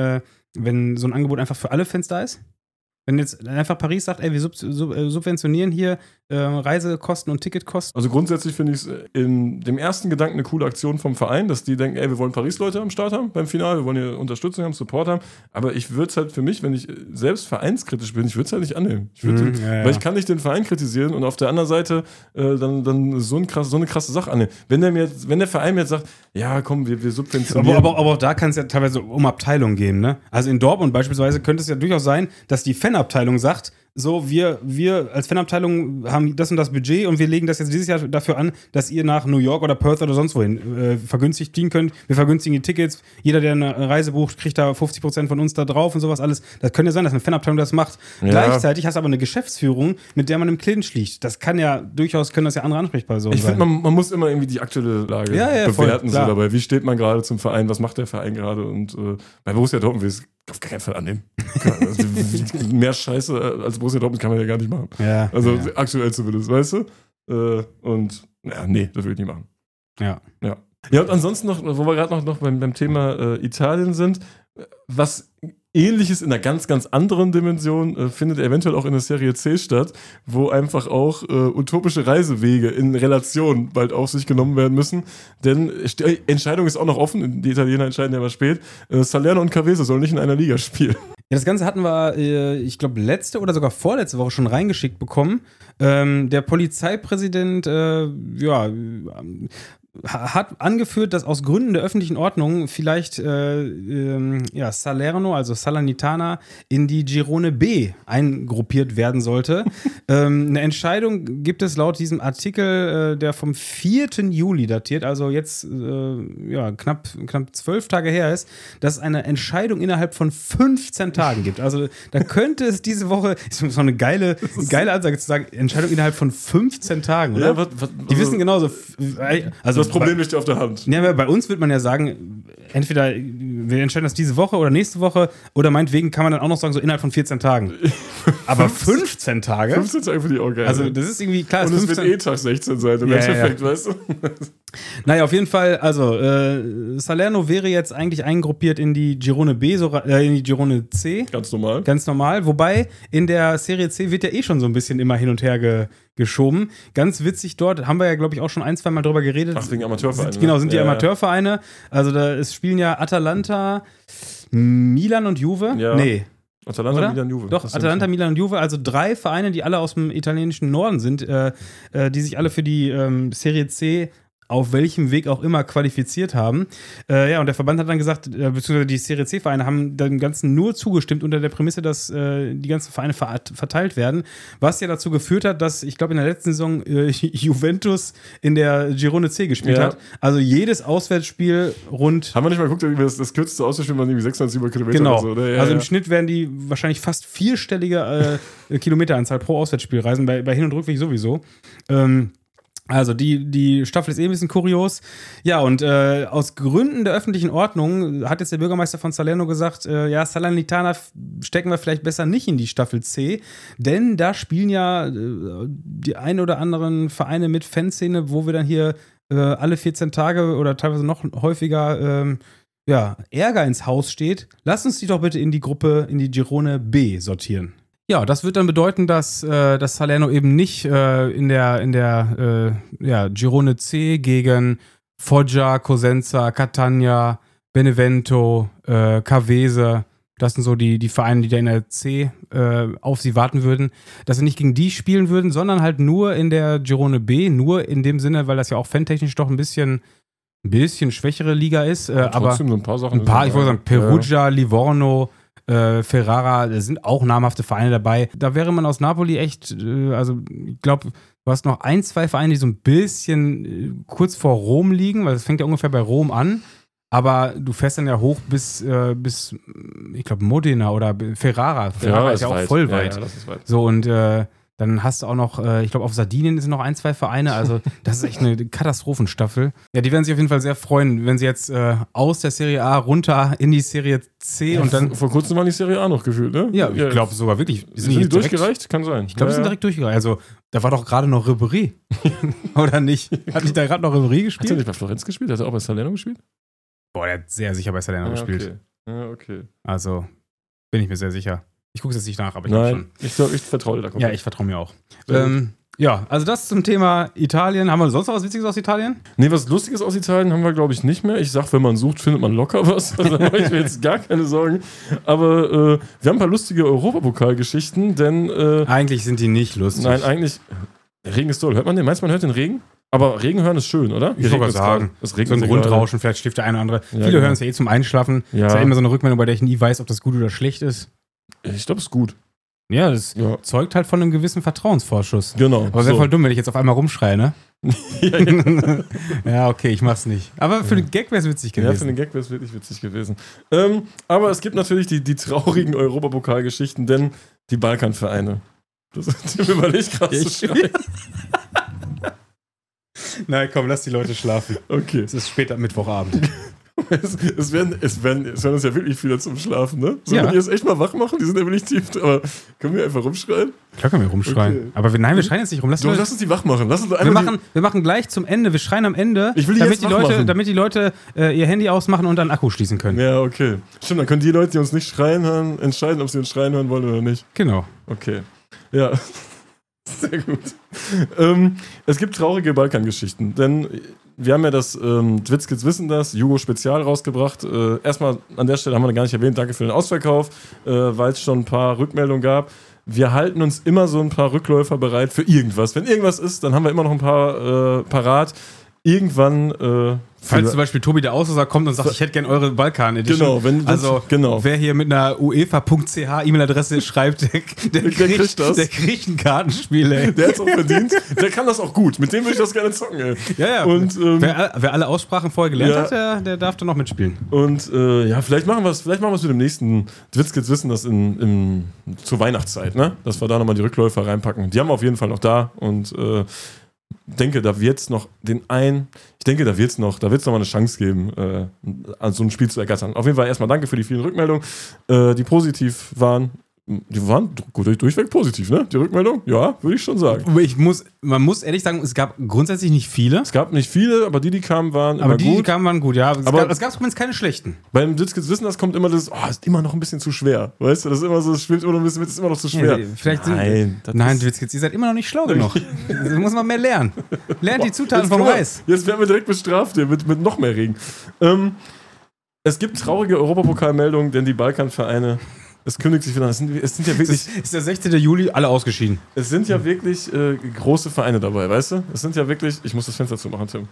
A: wenn so ein Angebot einfach für alle Fans da ist? Wenn jetzt einfach Paris sagt, ey, wir subventionieren hier Reisekosten und Ticketkosten.
B: Also grundsätzlich finde ich es in dem ersten Gedanken eine coole Aktion vom Verein, dass die denken, ey, wir wollen Paris-Leute am Start haben beim Finale, wir wollen hier Unterstützung haben, Support haben. Aber ich würde es halt für mich, wenn ich selbst vereinskritisch bin, ich würde es halt nicht annehmen. Weil ich kann nicht den Verein kritisieren und auf der anderen Seite dann so eine krasse Sache annehmen. Wenn der Verein mir jetzt sagt, ja komm, wir subventionieren.
A: Aber auch da kann es ja teilweise um Abteilungen gehen, ne? Also in Dortmund beispielsweise könnte es ja durchaus sein, dass die Fanabteilung sagt, so, wir als Fanabteilung haben das und das Budget und wir legen das jetzt dieses Jahr dafür an, dass ihr nach New York oder Perth oder sonst wohin vergünstigt fliegen könnt. Wir vergünstigen die Tickets. Jeder, der eine Reise bucht, kriegt da 50% von uns da drauf und sowas alles. Das könnte ja sein, dass eine Fanabteilung das macht. Ja. Gleichzeitig hast du aber eine Geschäftsführung, mit der man im Clinch liegt. Das können das ja andere Ansprechpersonen sein.
B: Ich finde, man muss immer irgendwie die aktuelle Lage bewerten so dabei. Wie steht man gerade zum Verein? Was macht der Verein gerade? Und bei Borussia Dortmund will ich es auf gar keinen Fall annehmen. Also, mehr Scheiße als Borussia Dortmund kann man ja gar nicht machen.
A: Ja,
B: also aktuell zumindest, weißt du? Nee, das würde ich nicht machen.
A: Ja.
B: Ja, und ansonsten noch, wo wir gerade noch beim Thema Italien sind, was Ähnliches in einer ganz, ganz anderen Dimension findet eventuell auch in der Serie C statt, wo einfach auch utopische Reisewege in Relation bald auf sich genommen werden müssen. Denn Entscheidung ist auch noch offen, die Italiener entscheiden ja immer spät. Salerno und Cavese sollen nicht in einer Liga spielen.
A: Ja, das Ganze hatten wir, ich glaube, letzte oder sogar vorletzte Woche schon reingeschickt bekommen. Der Polizeipräsident, hat angeführt, dass aus Gründen der öffentlichen Ordnung vielleicht Salerno, also Salernitana, in die Girone B eingruppiert werden sollte. Eine Entscheidung gibt es laut diesem Artikel, der vom 4. Juli datiert, also jetzt knapp 12 Tage her ist, dass es eine Entscheidung innerhalb von 15 Tagen gibt. Also da könnte es diese Woche, ist so eine geile Ansage zu sagen, Entscheidung innerhalb von 15 Tagen, oder?
B: Ja,
A: die wissen genauso, also
B: das Problem liegt ja auf der Hand.
A: Ja, bei uns wird man ja sagen, entweder wir entscheiden das diese Woche oder nächste Woche oder meinetwegen kann man dann auch noch sagen, so innerhalb von 14 Tagen. Aber 15 Tage?
B: 15 Tage für die auch geil.
A: Also das ist irgendwie, klar.
B: Und es wird Tag 16 sein, im Endeffekt, weißt du?
A: Naja, auf jeden Fall, also Salerno wäre jetzt eigentlich eingruppiert in die Girone B, in die Girone C.
B: Ganz normal.
A: Ganz normal, wobei in der Serie C wird ja eh schon so ein bisschen immer hin und her geschoben. Ganz witzig dort, haben wir ja, glaube ich, auch schon 1-2 Mal drüber geredet.
B: Ach, wegen Amateurvereine.
A: Genau, sind die Amateurvereine. Also da spielen ja Atalanta, Milan und Juve.
B: Ja.
A: Nee.
B: Atalanta, Milan, Juve.
A: Doch, Atalanta, Milan und Juve, also 3 Vereine, die alle aus dem italienischen Norden sind, die sich alle für die Serie C auf welchem Weg auch immer qualifiziert haben. Ja, und der Verband hat dann gesagt, beziehungsweise die Serie C-Vereine haben dem Ganzen nur zugestimmt unter der Prämisse, dass die ganzen Vereine verteilt werden, was ja dazu geführt hat, dass, ich glaube, in der letzten Saison Juventus in der Girone C gespielt hat. Also jedes Auswärtsspiel rund...
B: Haben wir nicht mal geguckt, das kürzeste Auswärtsspiel waren irgendwie 96 Kilometer
A: genau.
B: oder so, oder? Ja,
A: also im Schnitt werden die wahrscheinlich fast 4-stellige Kilometeranzahl pro Auswärtsspiel reisen, bei Hin- und Rückweg sowieso. Also die Staffel ist eh ein bisschen kurios. Ja, und aus Gründen der öffentlichen Ordnung hat jetzt der Bürgermeister von Salerno gesagt, ja, Salernitana stecken wir vielleicht besser nicht in die Staffel C, denn da spielen ja die ein oder anderen Vereine mit Fanszene, wo wir dann hier alle 14 Tage oder teilweise noch häufiger Ärger ins Haus steht. Lass uns die doch bitte in die Gruppe, in die Girone B sortieren. Ja, das wird dann bedeuten, dass Salerno eben nicht in der Girone C gegen Foggia, Cosenza, Catania, Benevento, Cavese, das sind so die Vereine, die da in der C auf sie warten würden, dass sie nicht gegen die spielen würden, sondern halt nur in der Girone B, nur in dem Sinne, weil das ja auch fantechnisch doch ein bisschen schwächere Liga ist. Aber
B: trotzdem so ein paar Sachen.
A: ich wollte sagen, Perugia, Livorno, Ferrara, da sind auch namhafte Vereine dabei. Da wäre man aus Napoli echt, ich glaube, du hast noch 1-2 Vereine, die so ein bisschen kurz vor Rom liegen, weil es fängt ja ungefähr bei Rom an. Aber du fährst dann ja hoch bis ich glaube, Modena oder Ferrara. Ferrara ist ja auch voll weit.
B: Ja, das ist weit.
A: So, und dann hast du auch noch, ich glaube, auf Sardinien sind noch 1-2 Vereine. Also, das ist echt eine Katastrophenstaffel. Ja, die werden sich auf jeden Fall sehr freuen, wenn sie jetzt aus der Serie A runter in die Serie C und dann.
B: Vor kurzem war die Serie A noch gefühlt, ne?
A: Ja, ich glaube sogar wirklich.
B: Sind die durchgereicht? Kann sein.
A: Ich glaube, die sind direkt durchgereicht. Also, da war doch gerade noch Ribéry. Oder nicht? Hat nicht da gerade noch Ribéry gespielt?
B: Hat er nicht bei Florenz gespielt? Hat er auch bei Salerno gespielt?
A: Boah, der hat sehr sicher bei Salerno gespielt.
B: Okay. Ja, okay.
A: Also, bin ich mir sehr sicher. Ich gucke es jetzt nicht nach, aber ich glaube schon.
B: Ich glaube, ich vertraue dir da komplett.
A: Ja, ich vertraue mir auch. Ja, also das zum Thema Italien. Haben wir sonst noch was Witziges aus Italien?
B: Nee, was Lustiges aus Italien haben wir, glaube ich, nicht mehr. Ich sag, wenn man sucht, findet man locker was. Also, da mache ich mir jetzt gar keine Sorgen. Aber wir haben ein paar lustige Europapokalgeschichten, denn...
A: eigentlich sind die nicht lustig.
B: Nein, eigentlich... Der Regen ist toll. Hört man den? Meinst du, man hört den Regen? Aber Regen hören ist schön, oder?
A: Ich wollte sagen,
B: es regnet
A: so ein Grundrauschen, vielleicht schläft der eine oder andere.
B: Ja,
A: Viele hören es ja eh zum Einschlafen.
B: Ja.
A: Das ist ja immer so eine Rückmeldung, bei der ich nie weiß, ob das gut oder schlecht ist.
B: Ich glaube, es ist gut.
A: Ja, das zeugt halt von einem gewissen Vertrauensvorschuss.
B: Genau.
A: Aber wäre voll dumm, wenn ich jetzt auf einmal rumschreie, ne?
B: Ja.
A: Ja, okay, ich mach's nicht. Aber für den Gag wäre es witzig gewesen.
B: Ja, für den Gag wäre es wirklich witzig gewesen. Aber es gibt natürlich die traurigen Europapokalgeschichten, denn die Balkanvereine. Das überlegt gerade zu schreien.
A: Nein, komm, lass die Leute schlafen.
B: Okay.
A: Es ist spät am Mittwochabend.
B: Es werden uns ja wirklich viele zum Schlafen, ne? Sollen wir die jetzt echt mal wach machen? Die sind ja wirklich tief. Aber können wir einfach rumschreien?
A: Klar können wir rumschreien. Okay. Aber wir schreien jetzt nicht rum. Lass
B: uns die wach machen.
A: Wir machen gleich zum Ende. Wir schreien am Ende, damit die Leute ihr Handy ausmachen und dann Akku schließen können.
B: Ja, okay. Stimmt, dann können die Leute, die uns nicht schreien hören, entscheiden, ob sie uns schreien hören wollen oder nicht.
A: Genau.
B: Okay. Ja. Sehr gut. Es gibt traurige Balkangeschichten, denn wir haben ja das Dwitzkids wissen das, Jugo Spezial rausgebracht. Erstmal an der Stelle haben wir gar nicht erwähnt, danke für den Ausverkauf, weil es schon ein paar Rückmeldungen gab. Wir halten uns immer so ein paar Rückläufer bereit für irgendwas. Wenn irgendwas ist, dann haben wir immer noch ein paar parat. Irgendwann...
A: Falls zum Beispiel Tobi der Auslöser kommt und sagt, ich hätte gerne eure Balkan-Edition.
B: Genau,
A: wer hier mit einer uefa.ch E-Mail-Adresse schreibt, der kriegt ein Kartenspiel, ey.
B: Der hat's auch verdient. Der kann das auch gut. Mit dem würde ich das gerne zocken, ey.
A: Ja. Und, wer alle Aussprachen vorher gelernt hat, der darf dann noch mitspielen.
B: Und vielleicht machen wir es mit dem nächsten Dwitzkids wissen das zur Weihnachtszeit, ne? Dass wir da nochmal die Rückläufer reinpacken. Die haben wir auf jeden Fall noch da und denke, da wird es noch da wird's noch mal eine Chance geben, an so ein Spiel zu ergattern. Auf jeden Fall erstmal danke für die vielen Rückmeldungen, die positiv waren. Die waren durchweg positiv, ne? Die Rückmeldung? Ja, würde ich schon sagen.
A: Man muss ehrlich sagen, es gab grundsätzlich nicht viele.
B: Es gab nicht viele, aber die kamen, waren
A: aber
B: immer gut.
A: Die kamen, waren gut, ja. Es gab zumindest keine schlechten.
B: Beim Witzkids Wissen, das kommt immer das, ist immer noch ein bisschen zu schwer. Weißt du, das ist immer so, es schwimmt immer noch ein bisschen mit, ist immer noch zu schwer.
A: Ja, nein, Witzkids, ihr seid immer noch nicht schlau genug. Da muss man mehr lernen. Lernt die Zutaten vom Reis.
B: Jetzt werden wir direkt bestraft hier mit noch mehr Regen. Es gibt traurige Europapokalmeldungen, denn die Balkanvereine, es kündigt sich wieder an. Es sind ja wirklich.
A: Ist der 16. Juli, alle ausgeschieden.
B: Es sind ja wirklich große Vereine dabei, weißt du? Es sind ja wirklich. Ich muss das Fenster zumachen, Tim.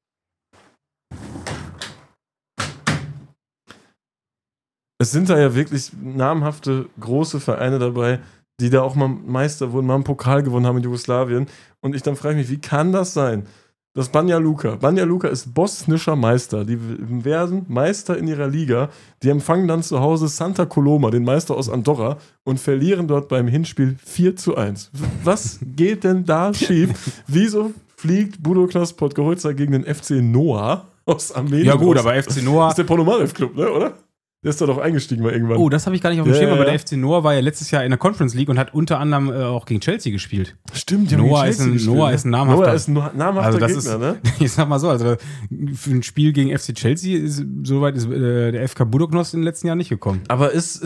B: Es sind da ja wirklich namhafte große Vereine dabei, die da auch mal Meister wurden, mal einen Pokal gewonnen haben in Jugoslawien. Und ich dann frage mich, wie kann das sein? Das Banja Luka ist bosnischer Meister. Die werden Meister in ihrer Liga. Die empfangen dann zu Hause Santa Coloma, den Meister aus Andorra, und verlieren dort beim Hinspiel 4:1. Was geht denn da schief? Wieso fliegt Budućnost Podgorica gegen den FC Noah aus Armenien?
A: Ja gut, aber FC Noah...
B: Das ist der Ponomarev-Club, ne, oder? Der ist da doch eingestiegen mal irgendwann.
A: Oh, das habe ich gar nicht auf dem Schirm, aber der FC Noah war ja letztes Jahr in der Conference League und hat unter anderem auch gegen Chelsea gespielt.
B: Stimmt,
A: Noah ist ein namhafter.
B: Noah ist ein namhafter Gegner, ne?
A: Ich sag mal so, also für ein Spiel gegen FC Chelsea soweit ist der FK Budućnost in den letzten Jahren nicht gekommen.
B: Aber ist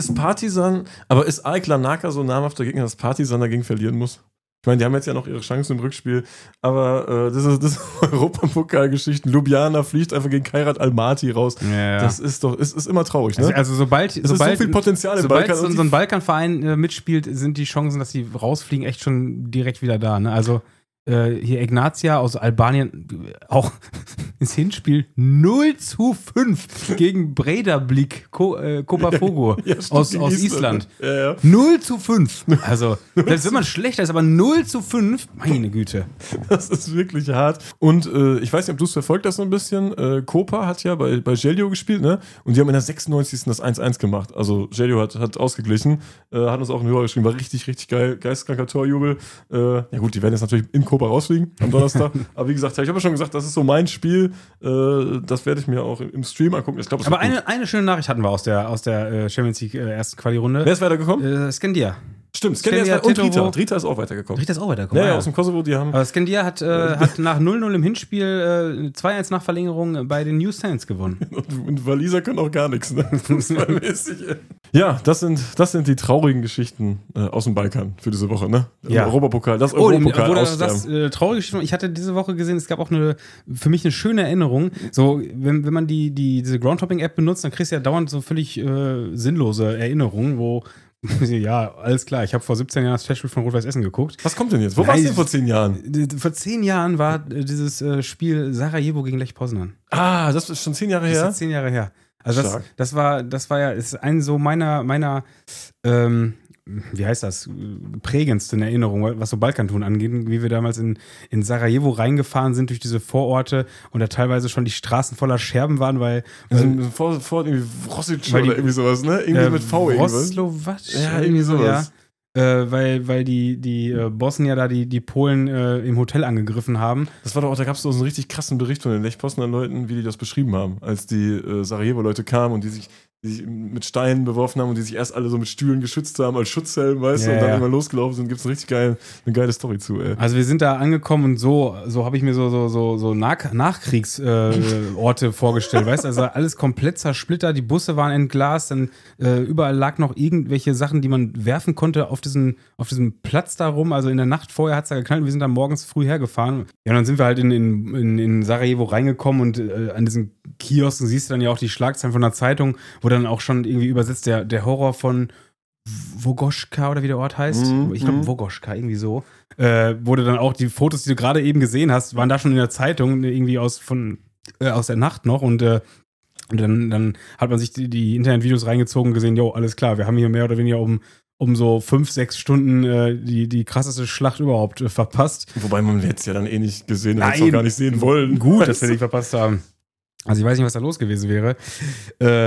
B: AEK Larnaca so ein namhafter Gegner, dass Partizan dagegen verlieren muss? Ich meine, die haben jetzt ja noch ihre Chancen im Rückspiel, aber das ist Europapokalgeschichten. Ljubljana fliegt einfach gegen Kairat Almaty raus.
A: Ja.
B: Das ist immer traurig, ne?
A: Also sobald
B: so viel Potenzial im Balkan.
A: Sobald so ein Balkanverein mitspielt, sind die Chancen, dass sie rausfliegen, echt schon direkt wieder da. Ne? Also hier Ignatia aus Albanien, auch ins Hinspiel 0:5 gegen Breidablik Kopafogo aus Island.
B: Ja.
A: 0:5. Also, selbst wenn man schlechter ist, aber 0:5, meine Güte.
B: Das ist wirklich hart. Und ich weiß nicht, ob du es verfolgt hast so ein bisschen. Kopa hat ja bei Željo gespielt, ne? Und die haben in der 96. das 1:1 gemacht. Also Željo hat ausgeglichen, hat uns auch einen Hörer geschrieben, war richtig, richtig geil. Geisteskranker Torjubel. Ja gut, die werden jetzt natürlich in Kopa rausfliegen am Donnerstag. Aber wie gesagt, ich habe ja schon gesagt, das ist so mein Spiel. Das werde ich mir auch im Stream angucken. Ich glaub,
A: aber eine schöne Nachricht hatten wir aus der Champions League ersten Quali-Runde.
B: Wer ist weitergekommen?
A: Skandia.
B: Stimmt, Skandia und Drita. Drita ist auch weitergekommen. Ja, aus dem Kosovo, die haben...
A: Aber Skandia hat nach 0:0 im Hinspiel 2:1 nach Verlängerung bei den New Saints gewonnen.
B: Und Waliser können auch gar nichts, ne? Fußballmäßig. Ja, das sind die traurigen Geschichten aus dem Balkan für diese Woche, ne?
A: Ja.
B: Europapokal, das Europapokal
A: wo du sagst, traurige Geschichten. Ich hatte diese Woche gesehen, es gab auch für mich eine schöne Erinnerung. So, wenn man diese Groundhopping-App benutzt, dann kriegst du ja dauernd so völlig sinnlose Erinnerungen, wo ja, alles klar. Ich habe vor 17 Jahren das Festspiel von Rot-Weiß Essen geguckt.
B: Was kommt denn jetzt? Wo warst du denn vor 10 Jahren?
A: Vor 10 Jahren war dieses Spiel Sarajevo gegen Lech Poznan.
B: Ah, das ist schon 10 Jahre her?
A: Das ist 10 Jahre her. Also das war ja ist ein so meiner wie heißt das, prägendsten Erinnerung, was so Balkanton angeht, wie wir damals in Sarajevo reingefahren sind durch diese Vororte und da teilweise schon die Straßen voller Scherben waren, weil
B: vor irgendwie Vrosic oder irgendwie sowas, ne? Irgendwie mit V irgendwas.
A: Vroslovac.
B: Ja, irgendwie sowas.
A: Ja. Weil die Bossen ja da die Polen im Hotel angegriffen haben.
B: Das war doch auch, da gab es so einen richtig krassen Bericht von den Lech Poznan-Leuten, wie die das beschrieben haben, als die Sarajevo-Leute kamen und die sich mit Steinen beworfen haben und die sich erst alle so mit Stühlen geschützt haben als Schutzhelm, weißt du, und dann immer losgelaufen sind. Gibt es eine geile Story zu, ey.
A: Also wir sind da angekommen und so habe ich mir so Nachkriegsorte vorgestellt, weißt du, also alles komplett zersplittert, die Busse waren entglast, dann überall lag noch irgendwelche Sachen, die man werfen konnte auf diesem Platz da rum, also in der Nacht vorher hat es da geknallt und wir sind dann morgens früh hergefahren. Ja, und dann sind wir halt in Sarajevo reingekommen und an diesen Kiosken siehst du dann ja auch die Schlagzeilen von der Zeitung, wo dann auch schon irgendwie übersetzt der Horror von Vogošća oder wie der Ort heißt. Ich glaube Vogošća, irgendwie so. Wurde dann auch die Fotos, die du gerade eben gesehen hast, waren da schon in der Zeitung, irgendwie aus der Nacht noch und dann hat man sich die Internetvideos reingezogen und gesehen, jo, alles klar, wir haben hier mehr oder weniger um so 5-6 Stunden die krasseste Schlacht überhaupt verpasst.
B: Wobei man hätte es ja dann eh nicht gesehen und hätte es auch gar nicht sehen wollen.
A: Gut, dass wir die verpasst haben. Also ich weiß nicht, was da los gewesen wäre.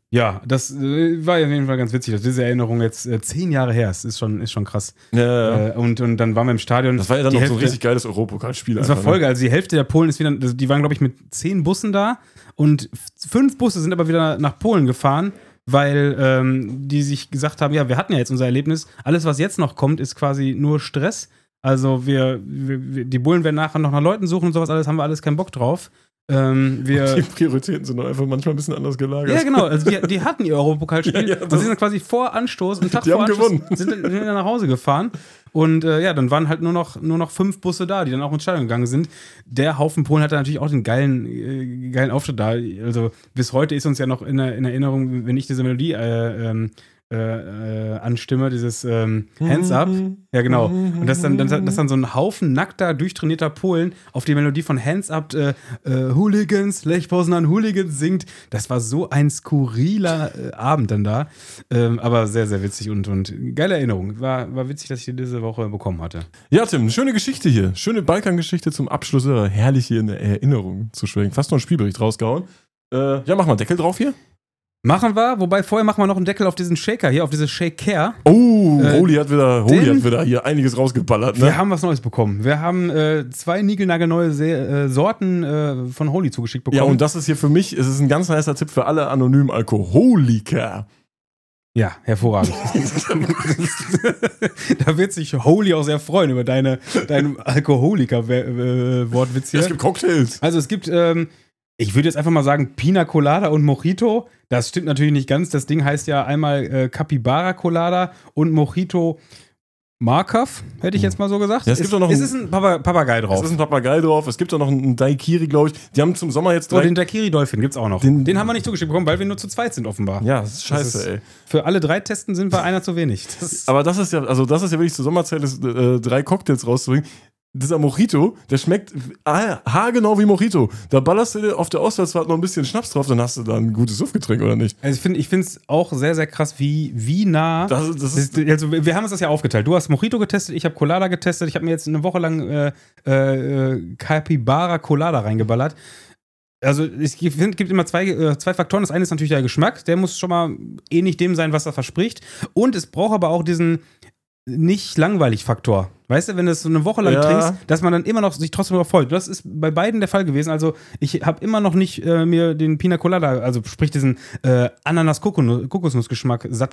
A: Ja, das war auf jeden Fall ganz witzig, dass diese Erinnerung jetzt 10 Jahre her ist. Ist schon krass.
B: Ja.
A: Und dann waren wir im Stadion.
B: Das war ja dann
A: Die
B: noch so ein
A: Hälfte-
B: richtig geiles Europapokalspiel.
A: Das war voll geil. Also die Hälfte der Polen ist wieder, die waren, glaube ich, mit 10 Bussen da und 5 Busse sind aber wieder nach Polen gefahren, weil die sich gesagt haben, ja, wir hatten ja jetzt unser Erlebnis. Alles, was jetzt noch kommt, ist quasi nur Stress. Also die Bullen werden nachher noch nach Leuten suchen und sowas alles, haben wir alles keinen Bock drauf.
B: Die Prioritäten sind doch einfach manchmal ein bisschen anders gelagert.
A: Ja, genau. Also die hatten ihr Europapokalspiel
B: Ja,
A: und sind dann quasi vor Anstoß, einen Tag
B: Die
A: vor
B: haben
A: Anstoß,
B: gewonnen.
A: sind dann nach Hause gefahren. Und dann waren halt nur noch 5 Busse da, die dann auch ins Stadion gegangen sind. Der Haufen Polen hatte natürlich auch den geilen Auftritt da. Also bis heute ist uns ja noch in Erinnerung, wenn ich diese Melodie anstimme, dieses Hands Up. Ja, genau. Und dass dann so ein Haufen nackter, durchtrainierter Polen auf die Melodie von Hands Up Hooligans, Lech Poznan Hooligans singt. Das war so ein skurriler Abend dann da. Aber sehr, sehr witzig und geile Erinnerung. War witzig, dass ich die diese Woche bekommen hatte.
B: Ja, Tim, eine schöne Geschichte hier. Schöne Balkan-Geschichte zum Abschluss. Herrlich hier in der Erinnerung zu schwelgen. Fast noch einen Spielbericht rausgehauen. Ja, mach mal Deckel drauf hier.
A: Machen wir, wobei vorher machen wir noch einen Deckel auf diesen Shaker hier, auf diese Shake-Care.
B: Oh, Holy hat wieder hier einiges rausgeballert, ne?
A: Wir haben was Neues bekommen. Wir haben 2 niegelnagelneue Sorten von Holy zugeschickt bekommen.
B: Ja, und das ist hier für mich, es ist ein ganz heißer Tipp für alle anonymen Alkoholiker.
A: Ja, hervorragend. Da wird sich Holy auch sehr freuen über deinen Alkoholiker-Wortwitz hier.
B: Ja, es gibt Cocktails.
A: Also es gibt, ich würde jetzt einfach mal sagen, Pina Colada und Mojito. Das stimmt natürlich nicht ganz. Das Ding heißt ja einmal Capybara Colada und Mojito Markov, hätte ich jetzt mal so gesagt.
B: Ja, es gibt doch noch
A: ist ein Papagei drauf.
B: Es ist ein Papagei drauf. Es gibt doch noch einen Daiquiri, glaube ich. Die haben zum Sommer jetzt
A: Den Daiquiri Dolphin gibt's auch noch. Den haben wir nicht zugeschickt bekommen, weil wir nur zu zweit sind offenbar.
B: Ja, das ist scheiße, ey.
A: Für alle 3 Testen sind wir einer zu wenig.
B: Aber das ist ja wirklich zur Sommerzeit, 3 Cocktails rauszubringen. Dieser Mojito, der schmeckt haargenau wie Mojito. Da ballerst du dir auf der Auswärtsfahrt noch ein bisschen Schnaps drauf, dann hast du da ein gutes Suffgetränk, oder nicht?
A: Also ich finde es auch sehr, sehr krass, wie nah. Also wir haben uns das ja aufgeteilt. Du hast Mojito getestet, ich habe Colada getestet. Ich habe mir jetzt eine Woche lang Capybara Colada reingeballert. Also es gibt immer zwei Faktoren. Das eine ist natürlich der Geschmack. Der muss schon mal ähnlich dem sein, was er verspricht. Und es braucht aber auch diesen nicht langweilig Faktor. Weißt du, wenn du es so eine Woche lang trinkst, dass man dann immer noch sich trotzdem darauf freut. Das ist bei beiden der Fall gewesen. Also ich habe immer noch nicht mir den Pina Colada, also sprich diesen Ananas-Kokosnussgeschmack satt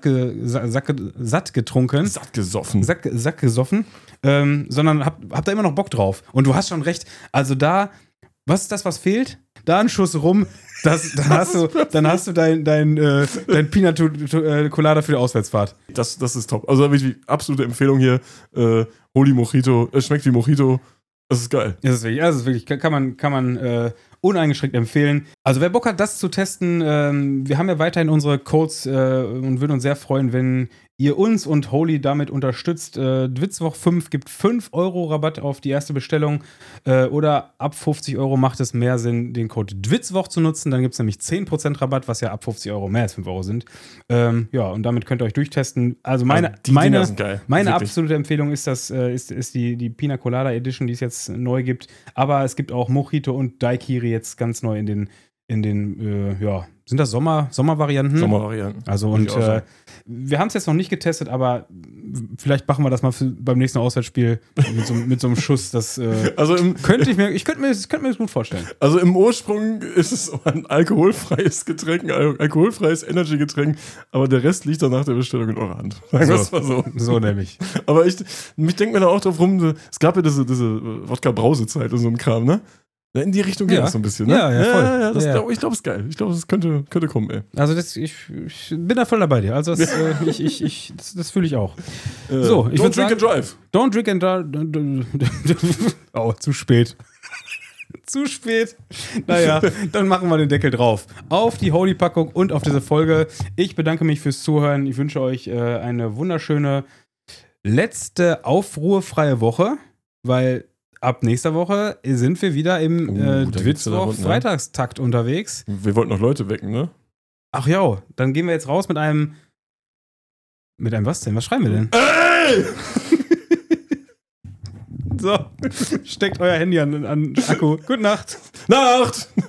A: getrunken.
B: Satt gesoffen.
A: Satt gesoffen. Sondern hab da immer noch Bock drauf. Und du hast schon recht. Also da, was ist das, was fehlt? Da ein Schuss rum, dann hast du dein Pina Colada für die Auswärtsfahrt.
B: Das ist top. Also wirklich absolute Empfehlung hier. Holy Mojito. Es schmeckt wie Mojito. Das ist geil.
A: Das ist wirklich, kann man uneingeschränkt empfehlen. Also wer Bock hat, das zu testen, wir haben ja weiterhin unsere Codes und würden uns sehr freuen, wenn ihr uns und Holy damit unterstützt. Dwitzwoch 5 gibt 5 € Rabatt auf die erste Bestellung oder ab 50 € macht es mehr Sinn, den Code Dwitzwoch zu nutzen. Dann gibt es nämlich 10% Rabatt, was ja ab 50 € mehr als 5 € sind. Ja, und damit könnt ihr euch durchtesten. Also meine absolute Empfehlung ist die Pina Colada Edition, die es jetzt neu gibt. Aber es gibt auch Mojito und Daiquiri jetzt ganz neu in den sind das Sommervarianten?
B: Sommervarianten.
A: Also und wir haben es jetzt noch nicht getestet, aber vielleicht machen wir das mal beim nächsten Auswärtsspiel mit so einem Schuss. Das könnte ich mir das gut vorstellen.
B: Also im Ursprung ist es ein alkoholfreies Getränk, ein alkoholfreies Energy-Getränk, aber der Rest liegt dann nach der Bestellung in eurer Hand. Sagen wir es mal so.
A: So nämlich.
B: Aber mich denkt mir da auch drauf rum, es gab ja diese Wodka-Brausezeit und so ein Kram, ne? In die Richtung geht das so ein bisschen, ne?
A: Ja, voll.
B: Ich glaube, es ist geil. Ich glaube, es könnte kommen, ey.
A: Also ich bin da voll dabei dir. Also das fühle ich auch. So, ich
B: don't drink and drive.
A: Don't drink and drive. Oh, zu spät. Zu spät. Naja, dann machen wir den Deckel drauf. Auf die Holy-Packung und auf diese Folge. Ich bedanke mich fürs Zuhören. Ich wünsche euch eine wunderschöne letzte aufruhrfreie Woche, weil ab nächster Woche sind wir wieder im Dwitzwoch-Freitagstakt unterwegs.
B: Wir wollten noch Leute wecken, ne?
A: Ach ja, dann gehen wir jetzt raus mit einem was denn? Was schreiben wir denn?
B: Ey!
A: So, steckt euer Handy an Akku. Gute Nacht.
B: Nacht!